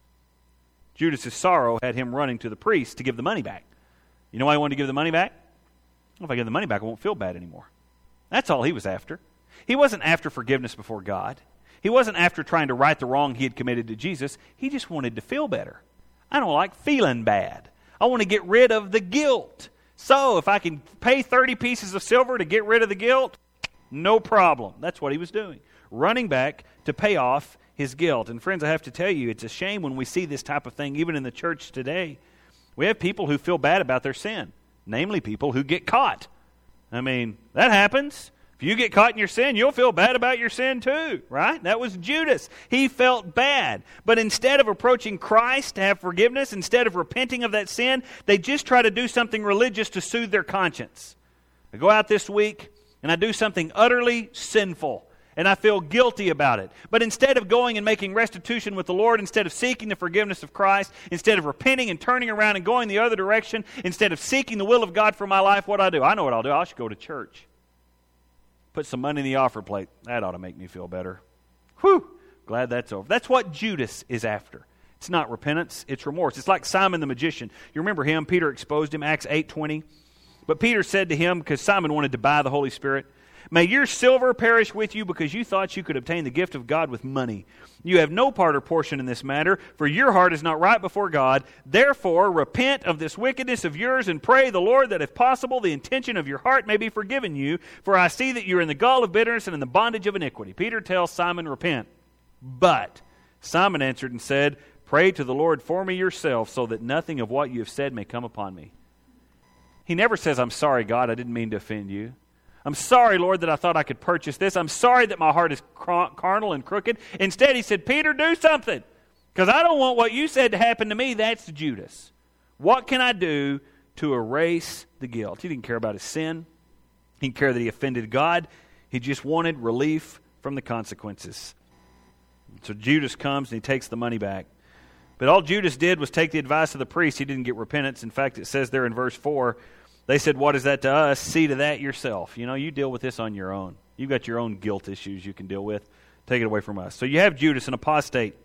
Judas's sorrow had him running to the priest to give the money back. You know why he wanted to give the money back? Well, if I give the money back, I won't feel bad anymore. That's all he was after. He wasn't after forgiveness before God. He wasn't after trying to right the wrong he had committed to Jesus. He just wanted to feel better. I don't like feeling bad. I want to get rid of the guilt. So if I can pay thirty pieces of silver to get rid of the guilt, no problem. That's what he was doing. Running back to pay off his guilt. And friends, I have to tell you, it's a shame when we see this type of thing, even in the church today. We have people who feel bad about their sin. Namely, people who get caught. I mean, that happens. If you get caught in your sin, you'll feel bad about your sin too, right? That was Judas. He felt bad. But instead of approaching Christ to have forgiveness, instead of repenting of that sin, they just try to do something religious to soothe their conscience. I go out this week and I do something utterly sinful. and I feel guilty about it. But instead of going and making restitution with the Lord, instead of seeking the forgiveness of Christ, instead of repenting and turning around and going the other direction, instead of seeking the will of God for my life, what do I do? I know what I'll do. I should go to church. Put some money in the offering plate. That ought to make me feel better. Whew! Glad that's over. That's what Judas is after. It's not repentance, it's remorse. It's like Simon the magician. You remember him? Peter exposed him, Acts eight twenty. But Peter said to him, because Simon wanted to buy the Holy Spirit, "May your silver perish with you because you thought you could obtain the gift of God with money. You have no part or portion in this matter, for your heart is not right before God. Therefore, repent of this wickedness of yours and pray the Lord that if possible the intention of your heart may be forgiven you. For I see that you are in the gall of bitterness and in the bondage of iniquity." Peter tells Simon, repent. But Simon answered and said, "Pray to the Lord for me yourself, so that nothing of what you have said may come upon me." He never says, "I'm sorry, God, I didn't mean to offend you. I'm sorry, Lord, that I thought I could purchase this. I'm sorry that my heart is carnal and crooked." Instead, he said, "Peter, do something, because I don't want what you said to happen to me." That's Judas. What can I do to erase the guilt? He didn't care about his sin. He didn't care that he offended God. He just wanted relief from the consequences. So Judas comes and he takes the money back. But all Judas did was take the advice of the priest. He didn't get repentance. In fact, it says there in verse four, they said, "What is that to us? See to that yourself." You know, you deal with this on your own. You've got your own guilt issues you can deal with. Take it away from us. So you have Judas, an apostate.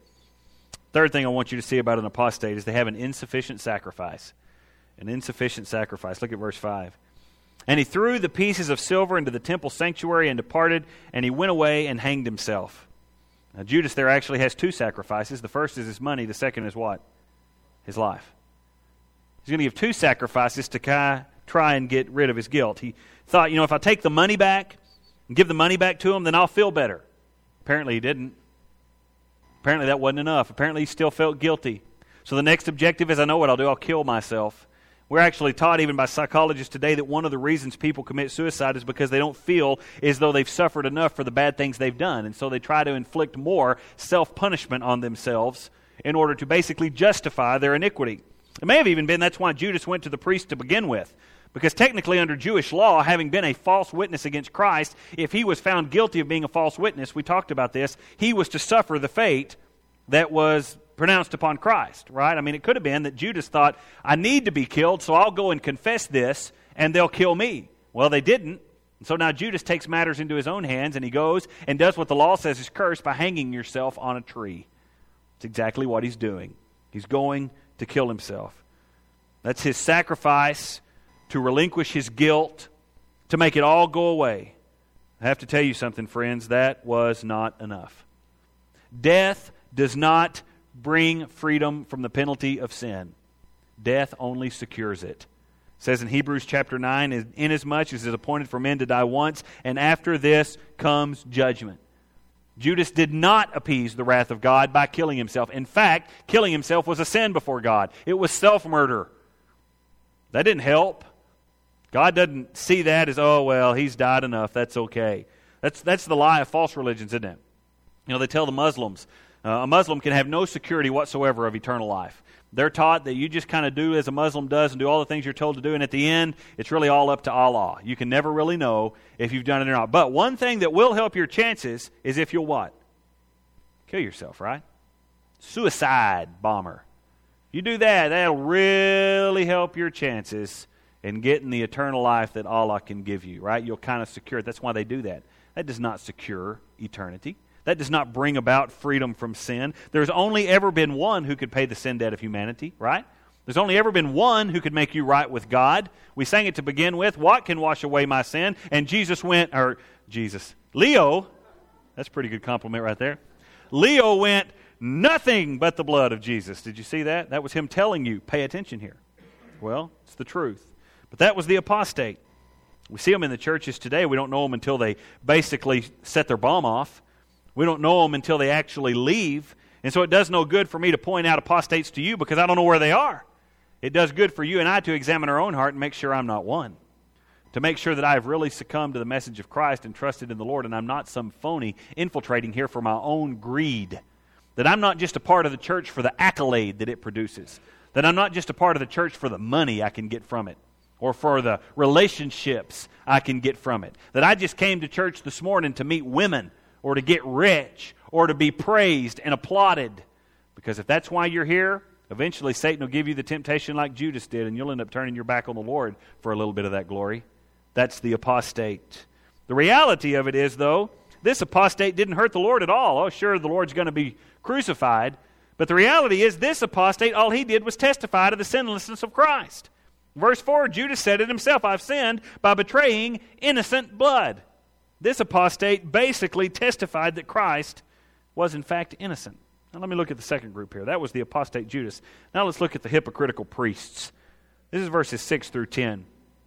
Third thing I want you to see about an apostate is they have an insufficient sacrifice. An insufficient sacrifice. Look at verse five. "And he threw the pieces of silver into the temple sanctuary and departed, and he went away and hanged himself." Now, Judas there actually has two sacrifices. The first is his money. The second is what? His life. He's going to give two sacrifices to try and get rid of his guilt. He thought, you know, if I take the money back and give the money back to him, then I'll feel better. Apparently he didn't. Apparently that wasn't enough. Apparently he still felt guilty. So the next objective is, I know what I'll do. I'll kill myself. We're actually taught even by psychologists today that one of the reasons people commit suicide is because they don't feel as though they've suffered enough for the bad things they've done. And so they try to inflict more self-punishment on themselves in order to basically justify their iniquity. It may have even been that's why Judas went to the priest to begin with. Because technically under Jewish law, having been a false witness against Christ, if he was found guilty of being a false witness, we talked about this, he was to suffer the fate that was pronounced upon Christ, right? I mean, it could have been that Judas thought, I need to be killed, so I'll go and confess this, and they'll kill me. Well, they didn't. And so now Judas takes matters into his own hands, and he goes and does what the law says is cursed by hanging yourself on a tree. It's exactly what he's doing. He's going to kill himself. That's his sacrifice to relinquish his guilt, to make it all go away. I have to tell you something, friends, that was not enough. Death does not bring freedom from the penalty of sin. Death only secures it. It says in Hebrews chapter nine, "Inasmuch as it is appointed for men to die once, and after this comes judgment." Judas did not appease the wrath of God by killing himself. In fact, killing himself was a sin before God. It was self-murder. That didn't help. God doesn't see that as, oh, well, he's died enough, that's okay. That's, that's the lie of false religions, isn't it? You know, they tell the Muslims, Uh, a Muslim can have no security whatsoever of eternal life. They're taught that you just kind of do as a Muslim does and do all the things you're told to do, and at the end, it's really all up to Allah. You can never really know if you've done it or not. But one thing that will help your chances is if you'll what? Kill yourself, right? Suicide bomber. You do that, that'll really help your chances in getting the eternal life that Allah can give you, right? You'll kind of secure it. That's why they do that. That does not secure eternity. That does not bring about freedom from sin. There's only ever been one who could pay the sin debt of humanity, right? There's only ever been one who could make you right with God. We sang it to begin with, "What can wash away my sin?" And Jesus went, or Jesus, Leo, that's a pretty good compliment right there. Leo went, "Nothing but the blood of Jesus." Did you see that? That was him telling you, pay attention here. Well, it's the truth. But that was the apostate. We see them in the churches today. We don't know them until they basically set their bomb off. We don't know them until they actually leave. And so it does no good for me to point out apostates to you because I don't know where they are. It does good for you and I to examine our own heart and make sure I'm not one. To make sure that I have really succumbed to the message of Christ and trusted in the Lord, and I'm not some phony infiltrating here for my own greed. That I'm not just a part of the church for the accolade that it produces. That I'm not just a part of the church for the money I can get from it, or for the relationships I can get from it. That I just came to church this morning to meet women, or to get rich or to be praised and applauded. Because if that's why you're here, eventually Satan will give you the temptation like Judas did, and you'll end up turning your back on the Lord for a little bit of that glory. That's the apostate. The reality of it is, though, this apostate didn't hurt the Lord at all. Oh, sure, the Lord's going to be crucified. But the reality is, this apostate, all he did was testify to the sinlessness of Christ. Verse four, Judas said it himself, I've sinned by betraying innocent blood. This apostate basically testified that Christ was in fact innocent. Now let me look at the second group here. That was the apostate Judas. Now let's look at the hypocritical priests. This is verses six through ten.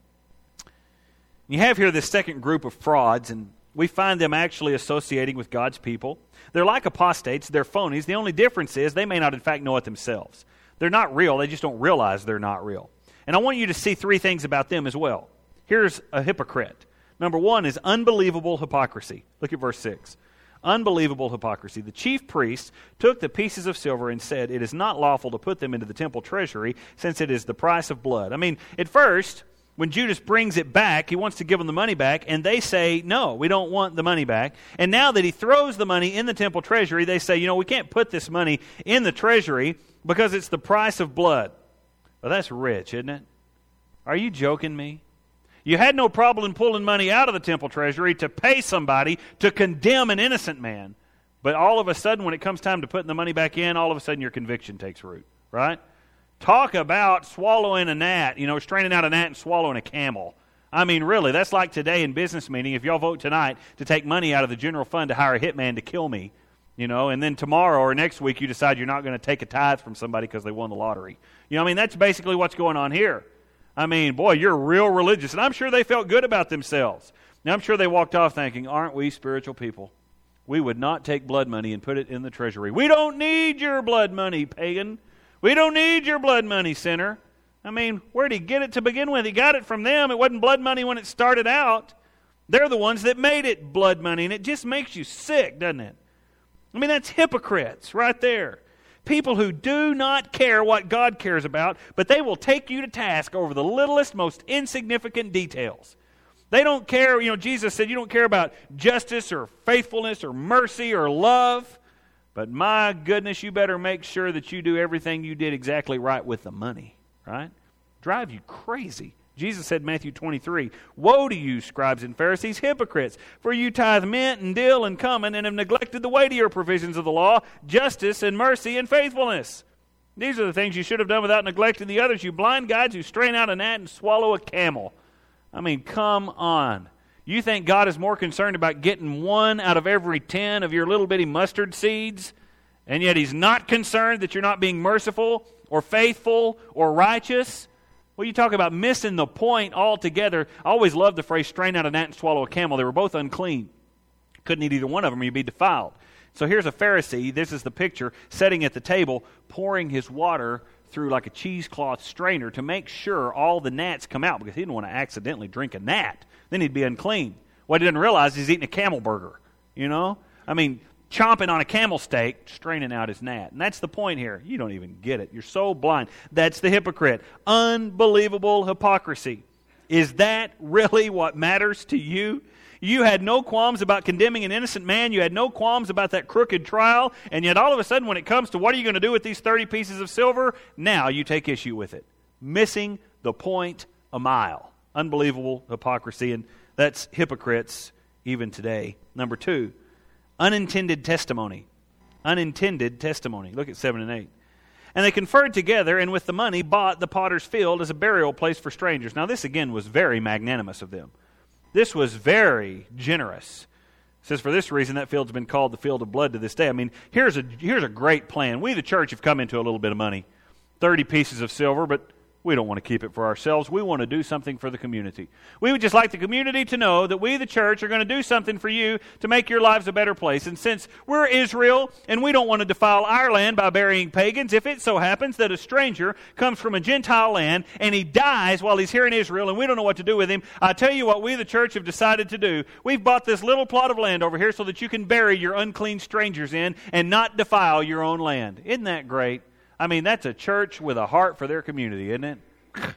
You have here this second group of frauds, and we find them actually associating with God's people. They're like apostates. They're phonies. The only difference is they may not in fact know it themselves. They're not real. They just don't realize they're not real. And I want you to see three things about them as well. Here's a hypocrite. Number one is unbelievable hypocrisy. Look at verse six. Unbelievable hypocrisy. The chief priests took the pieces of silver and said, it is not lawful to put them into the temple treasury, since it is the price of blood. I mean, at first, when Judas brings it back, he wants to give them the money back, and they say, no, we don't want the money back. And now that he throws the money in the temple treasury, they say, you know, we can't put this money in the treasury because it's the price of blood. Well, that's rich, isn't it? Are you joking me? You had no problem pulling money out of the temple treasury to pay somebody to condemn an innocent man. But all of a sudden, when it comes time to putting the money back in, all of a sudden your conviction takes root, right? Talk about swallowing a gnat, you know, straining out a gnat and swallowing a camel. I mean, really, that's like today in business meeting, if y'all vote tonight to take money out of the general fund to hire a hitman to kill me, you know, and then tomorrow or next week you decide you're not going to take a tithe from somebody because they won the lottery. You know, I mean, that's basically what's going on here. I mean, boy, you're real religious. And I'm sure they felt good about themselves. Now, I'm sure they walked off thinking, aren't we spiritual people? We would not take blood money and put it in the treasury. We don't need your blood money, pagan. We don't need your blood money, sinner. I mean, where did he get it to begin with? He got it from them. It wasn't blood money when it started out. They're the ones that made it blood money, and it just makes you sick, doesn't it? I mean, that's hypocrites right there. People who do not care what God cares about, but they will take you to task over the littlest, most insignificant details. They don't care, you know, Jesus said you don't care about justice or faithfulness or mercy or love, but my goodness, you better make sure that you do everything you did exactly right with the money, right? Drive you crazy. Jesus said in Matthew twenty-three, woe to you, scribes and Pharisees, hypocrites, for you tithe mint and dill and cumin and have neglected the weightier provisions of the law, justice and mercy and faithfulness. These are the things you should have done without neglecting the others, you blind guides who strain out a gnat and swallow a camel. I mean, come on. You think God is more concerned about getting one out of every ten of your little bitty mustard seeds, and yet He's not concerned that you're not being merciful or faithful or righteous? Well, you talk about missing the point altogether. I always loved the phrase, strain out a gnat and swallow a camel. They were both unclean. Couldn't eat either one of them or you'd be defiled. So here's a Pharisee, this is the picture, sitting at the table, pouring his water through like a cheesecloth strainer to make sure all the gnats come out, because he didn't want to accidentally drink a gnat. Then he'd be unclean. What he didn't realize is he's eating a camel burger, you know? I mean, chomping on a camel steak, straining out his gnat. And that's the point here. You don't even get it. You're so blind. That's the hypocrite. Unbelievable hypocrisy. Is that really what matters to you? You had no qualms about condemning an innocent man. You had no qualms about that crooked trial. And yet all of a sudden when it comes to what are you going to do with these thirty pieces of silver, now you take issue with it. Missing the point a mile. Unbelievable hypocrisy. And that's hypocrites even today. Number two. Unintended testimony. Unintended testimony. Look at seven and eight. And they conferred together, and with the money bought the potter's field as a burial place for strangers. Now this again was very magnanimous of them. This was very generous. It says, for this reason that field's been called the field of blood to this day. I mean, here's a, here's a great plan. We, the church, have come into a little bit of money. thirty pieces of silver, but we don't want to keep it for ourselves. We want to do something for the community. We would just like the community to know that we, the church, are going to do something for you to make your lives a better place. And since we're Israel and we don't want to defile our land by burying pagans, if it so happens that a stranger comes from a Gentile land and he dies while he's here in Israel and we don't know what to do with him, I tell you what we, the church, have decided to do. We've bought this little plot of land over here so that you can bury your unclean strangers in and not defile your own land. Isn't that great? I mean, that's a church with a heart for their community, isn't it?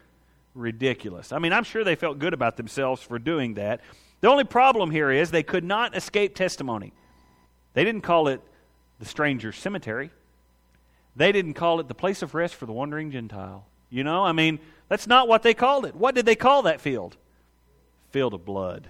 Ridiculous. I mean, I'm sure they felt good about themselves for doing that. The only problem here is they could not escape testimony. They didn't call it the stranger's cemetery. They didn't call it the place of rest for the wandering Gentile. You know, I mean, that's not what they called it. What did they call that field? Field of blood.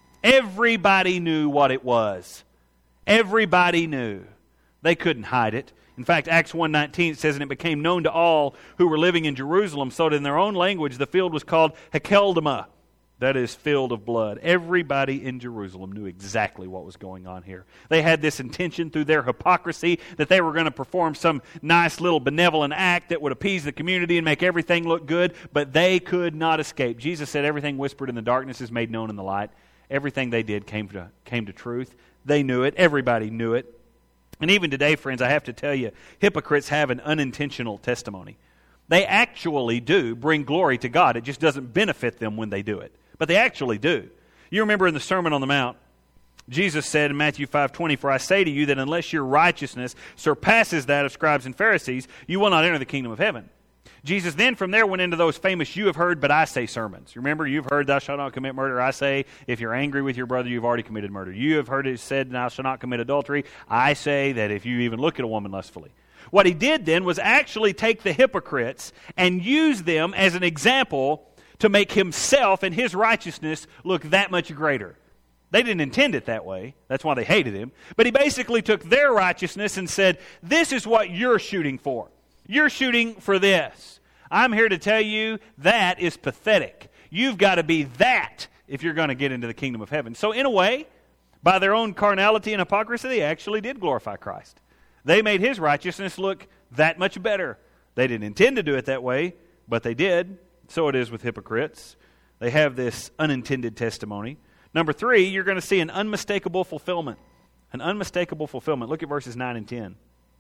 Everybody knew what it was. Everybody knew. They couldn't hide it. In fact, Acts one nineteen says, and it became known to all who were living in Jerusalem, so that in their own language the field was called Hakeldama. That is, field of blood. Everybody in Jerusalem knew exactly what was going on here. They had this intention through their hypocrisy that they were going to perform some nice little benevolent act that would appease the community and make everything look good, but they could not escape. Jesus said everything whispered in the darkness is made known in the light. Everything they did came to, came to truth. They knew it. Everybody knew it. And even today, friends, I have to tell you, hypocrites have an unintentional testimony. They actually do bring glory to God. It just doesn't benefit them when they do it. But they actually do. You remember in the Sermon on the Mount, Jesus said in Matthew five twenty, "For I say to you that unless your righteousness surpasses that of scribes and Pharisees, you will not enter the kingdom of heaven." Jesus then from there went into those famous "you have heard, but I say" sermons. Remember, you've heard, "Thou shalt not commit murder." I say, if you're angry with your brother, you've already committed murder. You have heard it said, "Thou shalt not commit adultery." I say that if you even look at a woman lustfully. What he did then was actually take the hypocrites and use them as an example to make himself and his righteousness look that much greater. They didn't intend it that way. That's why they hated him. But he basically took their righteousness and said, this is what you're shooting for. You're shooting for this. I'm here to tell you that is pathetic. You've got to be that if you're going to get into the kingdom of heaven. So in a way, by their own carnality and hypocrisy, they actually did glorify Christ. They made his righteousness look that much better. They didn't intend to do it that way, but they did. So it is with hypocrites. They have this unintended testimony. Number three, you're going to see an unmistakable fulfillment. An unmistakable fulfillment. Look at verses nine and ten.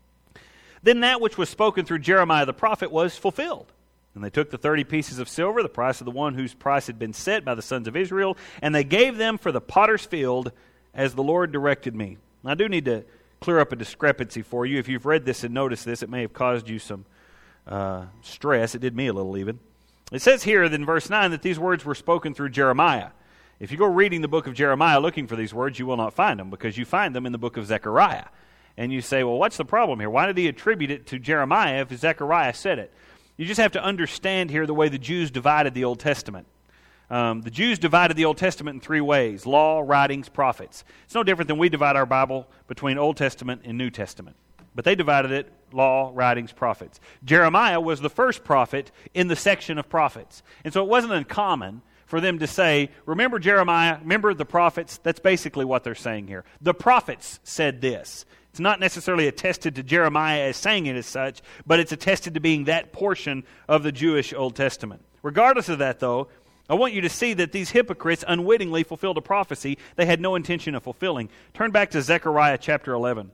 Then that which was spoken through Jeremiah the prophet was fulfilled. And they took the thirty pieces of silver, the price of the one whose price had been set by the sons of Israel, and they gave them for the potter's field as the Lord directed me. Now, I do need to clear up a discrepancy for you. If you've read this and noticed this, it may have caused you some uh, stress. It did me a little even. It says here in verse nine that these words were spoken through Jeremiah. If you go reading the book of Jeremiah looking for these words, you will not find them, because you find them in the book of Zechariah. And you say, well, what's the problem here? Why did he attribute it to Jeremiah if Zechariah said it? You just have to understand here the way the Jews divided the Old Testament. Um, the Jews divided the Old Testament in three ways: law, writings, prophets. It's no different than we divide our Bible between Old Testament and New Testament. But they divided it, law, writings, prophets. Jeremiah was the first prophet in the section of prophets. And so it wasn't uncommon for them to say, remember Jeremiah, remember the prophets? That's basically what they're saying here. The prophets said this. It's not necessarily attested to Jeremiah as saying it as such, but it's attested to being that portion of the Jewish Old Testament. Regardless of that, though, I want you to see that these hypocrites unwittingly fulfilled a prophecy they had no intention of fulfilling. Turn back to Zechariah chapter eleven.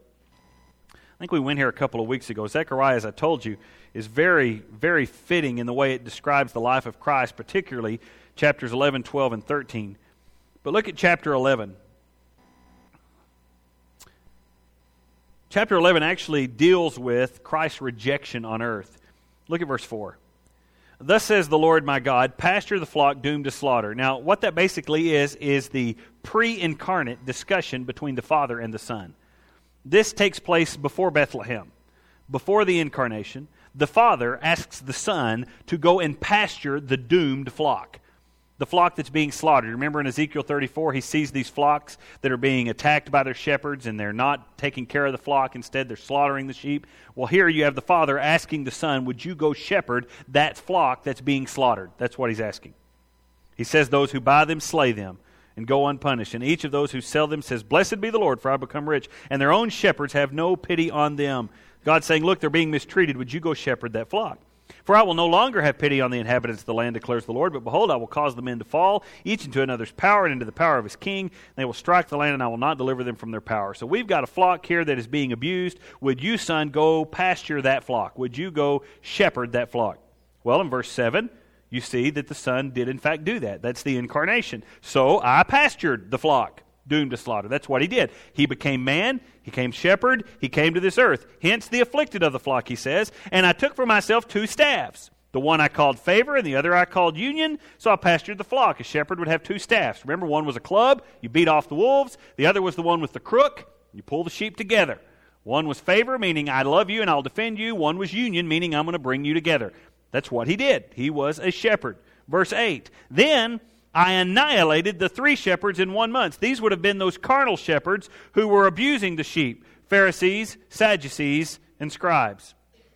I think we went here a couple of weeks ago. Zechariah, as I told you, is very, very fitting in the way it describes the life of Christ, particularly chapters eleven, twelve, and thirteen. But look at chapter eleven. Chapter eleven actually deals with Christ's rejection on earth. Look at verse four. Thus says the Lord my God, pasture the flock doomed to slaughter. Now, what that basically is, is the pre-incarnate discussion between the Father and the Son. This takes place before Bethlehem, before the incarnation. The Father asks the Son to go and pasture the doomed flock, the flock that's being slaughtered. Remember in Ezekiel thirty-four, he sees these flocks that are being attacked by their shepherds, and they're not taking care of the flock. Instead, they're slaughtering the sheep. Well, here you have the Father asking the Son, would you go shepherd that flock that's being slaughtered? That's what he's asking. He says, those who buy them slay them and go unpunished. And each of those who sell them says, blessed be the Lord, for I become rich. And their own shepherds have no pity on them. God's saying, look, they're being mistreated. Would you go shepherd that flock? For I will no longer have pity on the inhabitants of the land, declares the Lord. But behold, I will cause the men to fall, each into another's power and into the power of his king. They will strike the land, and I will not deliver them from their power. So we've got a flock here that is being abused. Would you, Son, go pasture that flock? Would you go shepherd that flock? Well, in verse seven, you see that the Son did in fact do that. That's the incarnation. So I pastured the flock, doomed to slaughter. That's what he did. He became man, he came shepherd, he came to this earth. Hence the afflicted of the flock, he says. And I took for myself two staffs. The one I called favor, and the other I called union. So I pastured the flock. A shepherd would have two staffs. Remember, one was a club, you beat off the wolves. The other was the one with the crook. You pull the sheep together. One was favor, meaning I love you and I'll defend you. One was union, meaning I'm going to bring you together. That's what he did. He was a shepherd. Verse eight, then I annihilated the three shepherds in one month. These would have been those carnal shepherds who were abusing the sheep, Pharisees, Sadducees, and scribes.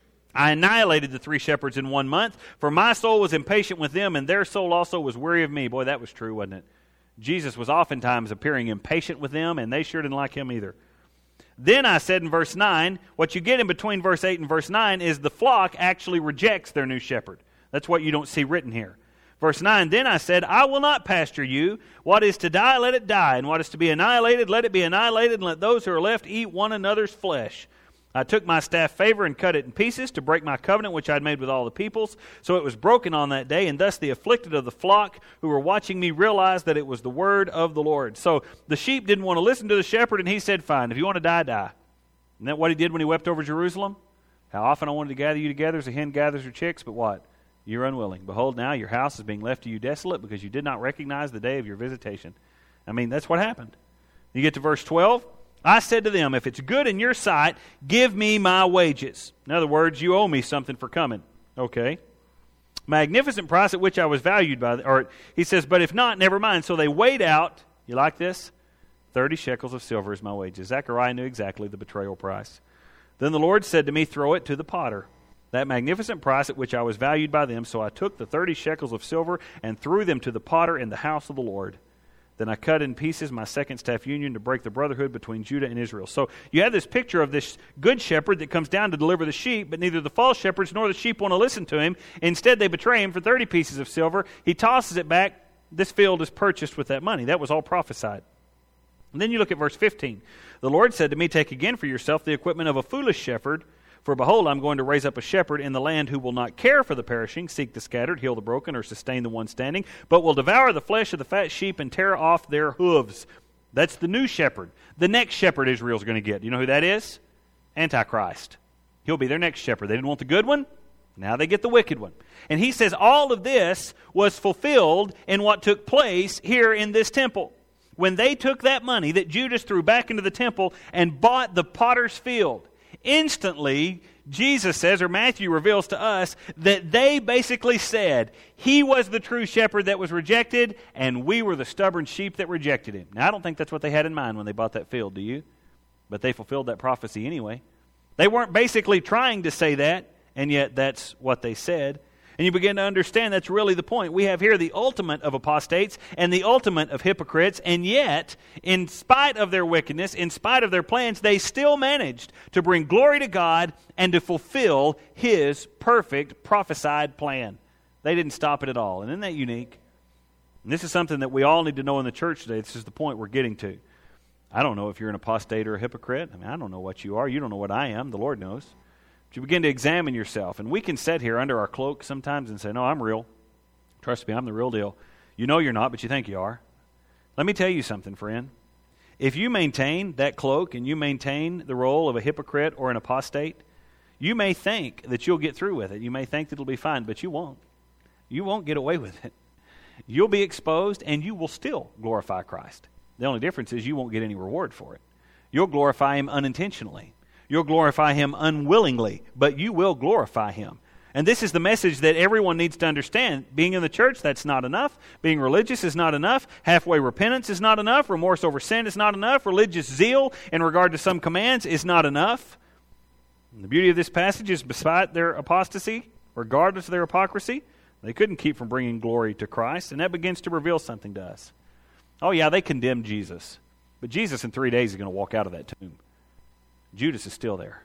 I annihilated the three shepherds in one month, for my soul was impatient with them, and their soul also was weary of me. Boy, that was true, wasn't it? Jesus was oftentimes appearing impatient with them, and they sure didn't like him either. Then I said in verse nine, what you get in between verse eight and verse nine is the flock actually rejects their new shepherd. That's what you don't see written here. Verse nine, then I said, I will not pasture you. What is to die, let it die. And what is to be annihilated, let it be annihilated. And let those who are left eat one another's flesh. I took my staff favor and cut it in pieces to break my covenant which I had made with all the peoples. So it was broken on that day. And thus the afflicted of the flock who were watching me realized that it was the word of the Lord. So the sheep didn't want to listen to the shepherd. And he said, fine, if you want to die, die. Isn't that what he did when he wept over Jerusalem? How often I wanted to gather you together as a hen gathers her chicks. But what? You're unwilling. Behold, now your house is being left to you desolate because you did not recognize the day of your visitation. I mean, that's what happened. You get to verse twelve. I said to them, if it's good in your sight, give me my wages. In other words, you owe me something for coming. Okay. Magnificent price at which I was valued by, the, or he says, but if not, never mind. So they weighed out, you like this? thirty shekels of silver is my wages. Zechariah knew exactly the betrayal price. Then the Lord said to me, throw it to the potter. That magnificent price at which I was valued by them. So I took the thirty shekels of silver and threw them to the potter in the house of the Lord. Then I cut in pieces my second staff union to break the brotherhood between Judah and Israel. So you have this picture of this good shepherd that comes down to deliver the sheep, but neither the false shepherds nor the sheep want to listen to him. Instead, they betray him for thirty pieces of silver. He tosses it back. This field is purchased with that money. That was all prophesied. And then you look at verse fifteen. The Lord said to me, take again for yourself the equipment of a foolish shepherd. For behold, I'm going to raise up a shepherd in the land who will not care for the perishing, seek the scattered, heal the broken, or sustain the one standing, but will devour the flesh of the fat sheep and tear off their hooves. That's the new shepherd. The next shepherd Israel's going to get. You know who that is? Antichrist. He'll be their next shepherd. They didn't want the good one. Now they get the wicked one. And he says all of this was fulfilled in what took place here in this temple. When they took that money that Judas threw back into the temple and bought the potter's field, instantly, Jesus says, or Matthew reveals to us, that they basically said, he was the true shepherd that was rejected, and we were the stubborn sheep that rejected him. Now, I don't think that's what they had in mind when they bought that field, do you? But they fulfilled that prophecy anyway. They weren't basically trying to say that, and yet that's what they said. And you begin to understand that's really the point. We have here the ultimate of apostates and the ultimate of hypocrites, and yet, in spite of their wickedness, in spite of their plans, they still managed to bring glory to God and to fulfill His perfect prophesied plan. They didn't stop it at all. And isn't that unique? And this is something that we all need to know in the church today. This is the point we're getting to. I don't know if you're an apostate or a hypocrite. I mean, I don't know what you are. You don't know what I am. The Lord knows. You begin to examine yourself. And we can sit here under our cloak sometimes and say, no, I'm real. Trust me, I'm the real deal. You know you're not, but you think you are. Let me tell you something, friend. If you maintain that cloak and you maintain the role of a hypocrite or an apostate, you may think that you'll get through with it. You may think that it'll be fine, but you won't. You won't get away with it. You'll be exposed and you will still glorify Christ. The only difference is you won't get any reward for it. You'll glorify Him unintentionally. You'll glorify Him unwillingly, but you will glorify Him. And this is the message that everyone needs to understand. Being in the church, that's not enough. Being religious is not enough. Halfway repentance is not enough. Remorse over sin is not enough. Religious zeal in regard to some commands is not enough. And the beauty of this passage is, despite their apostasy, regardless of their hypocrisy, they couldn't keep from bringing glory to Christ, and that begins to reveal something to us. Oh yeah, they condemned Jesus, but Jesus in three days is going to walk out of that tomb. Judas is still there.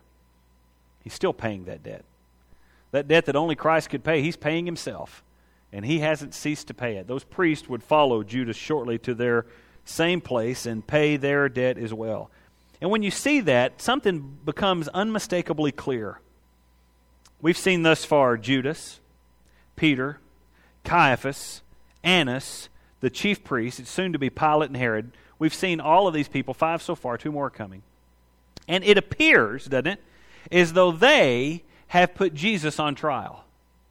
He's still paying that debt. That debt that only Christ could pay, he's paying himself. And he hasn't ceased to pay it. Those priests would follow Judas shortly to their same place and pay their debt as well. And when you see that, something becomes unmistakably clear. We've seen thus far Judas, Peter, Caiaphas, Annas, the chief priests. It's soon to be Pilate and Herod. We've seen all of these people, five so far, two more are coming. And it appears, doesn't it, as though they have put Jesus on trial.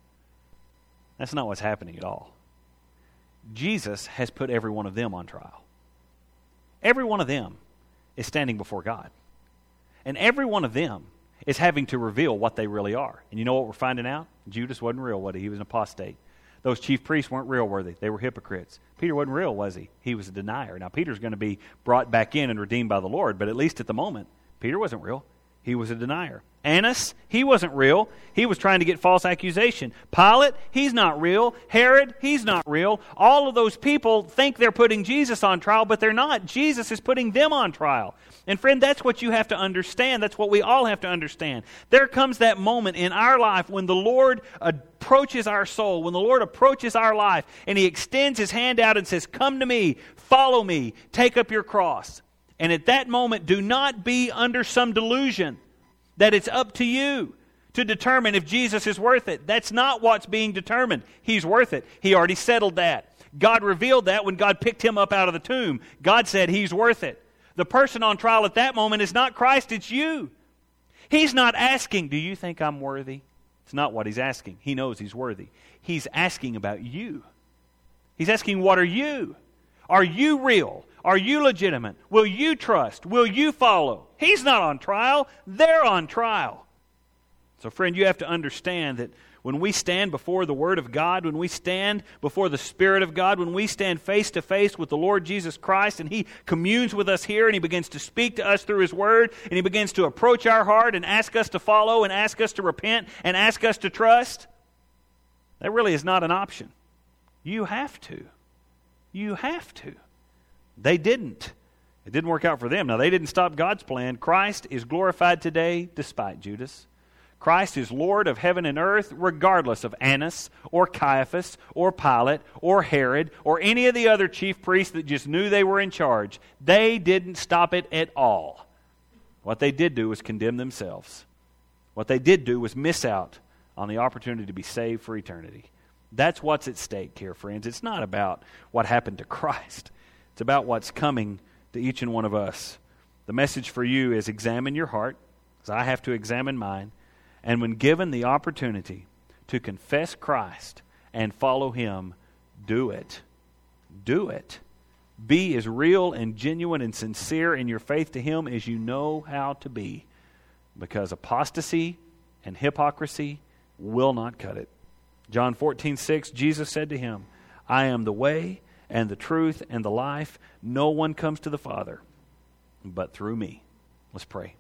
That's not what's happening at all. Jesus has put every one of them on trial. Every one of them is standing before God. And every one of them is having to reveal what they really are. And you know what we're finding out? Judas wasn't real, was he? He was an apostate. Those chief priests weren't real, were they? They were hypocrites. Peter wasn't real, was he? He was a denier. Now, Peter's going to be brought back in and redeemed by the Lord, but at least at the moment, Peter wasn't real. He was a denier. Annas, he wasn't real. He was trying to get false accusation. Pilate, he's not real. Herod, he's not real. All of those people think they're putting Jesus on trial, but they're not. Jesus is putting them on trial. And friend, that's what you have to understand. That's what we all have to understand. There comes that moment in our life when the Lord approaches our soul, when the Lord approaches our life, and He extends His hand out and says, "Come to me, follow me, take up your cross." And at that moment, do not be under some delusion that it's up to you to determine if Jesus is worth it. That's not what's being determined. He's worth it. He already settled that. God revealed that when God picked Him up out of the tomb. God said He's worth it. The person on trial at that moment is not Christ, it's you. He's not asking, "Do you think I'm worthy?" It's not what He's asking. He knows He's worthy. He's asking about you. He's asking, what are you? Are you real? Are you legitimate? Will you trust? Will you follow? He's not on trial. They're on trial. So friend, you have to understand that when we stand before the Word of God, when we stand before the Spirit of God, when we stand face to face with the Lord Jesus Christ and He communes with us here and He begins to speak to us through His Word and He begins to approach our heart and ask us to follow and ask us to repent and ask us to trust, that really is not an option. You have to. You have to. They didn't. It didn't work out for them. Now, they didn't stop God's plan. Christ is glorified today despite Judas. Christ is Lord of heaven and earth regardless of Annas or Caiaphas or Pilate or Herod or any of the other chief priests that just knew they were in charge. They didn't stop it at all. What they did do was condemn themselves. What they did do was miss out on the opportunity to be saved for eternity. That's what's at stake here, friends. It's not about what happened to Christ. It's about what's coming to each and one of us. The message for you is examine your heart, as I have to examine mine, and when given the opportunity to confess Christ and follow Him, do it. Do it. Be as real and genuine and sincere in your faith to Him as you know how to be, because apostasy and hypocrisy will not cut it. John fourteen six, Jesus said to him, "I am the way and the truth and the life. No one comes to the Father but through me." Let's pray.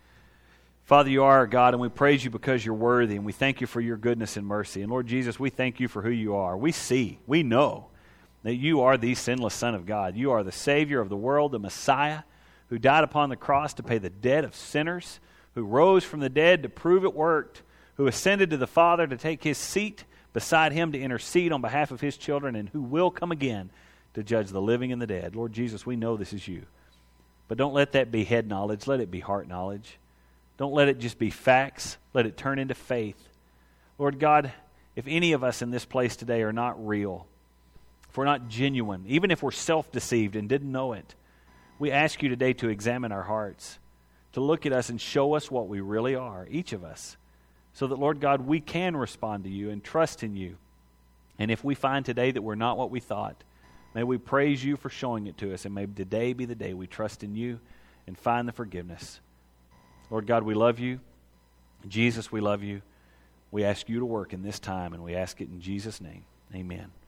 Father, you are our God, and we praise you because you're worthy, and we thank you for your goodness and mercy. And Lord Jesus, we thank you for who you are. We see, we know that you are the sinless Son of God. You are the Savior of the world, the Messiah, who died upon the cross to pay the debt of sinners, who rose from the dead to prove it worked, who ascended to the Father to take His seat beside Him to intercede on behalf of His children, and who will come again to judge the living and the dead. Lord Jesus, we know this is you. But don't let that be head knowledge. Let it be heart knowledge. Don't let it just be facts. Let it turn into faith. Lord God, if any of us in this place today are not real, if we're not genuine, even if we're self-deceived and didn't know it, we ask you today to examine our hearts, to look at us and show us what we really are, each of us, so that, Lord God, we can respond to you and trust in you. And if we find today that we're not what we thought, may we praise you for showing it to us, and may today be the day we trust in you and find the forgiveness. Lord God, we love you. Jesus, we love you. We ask you to work in this time, and we ask it in Jesus' name. Amen.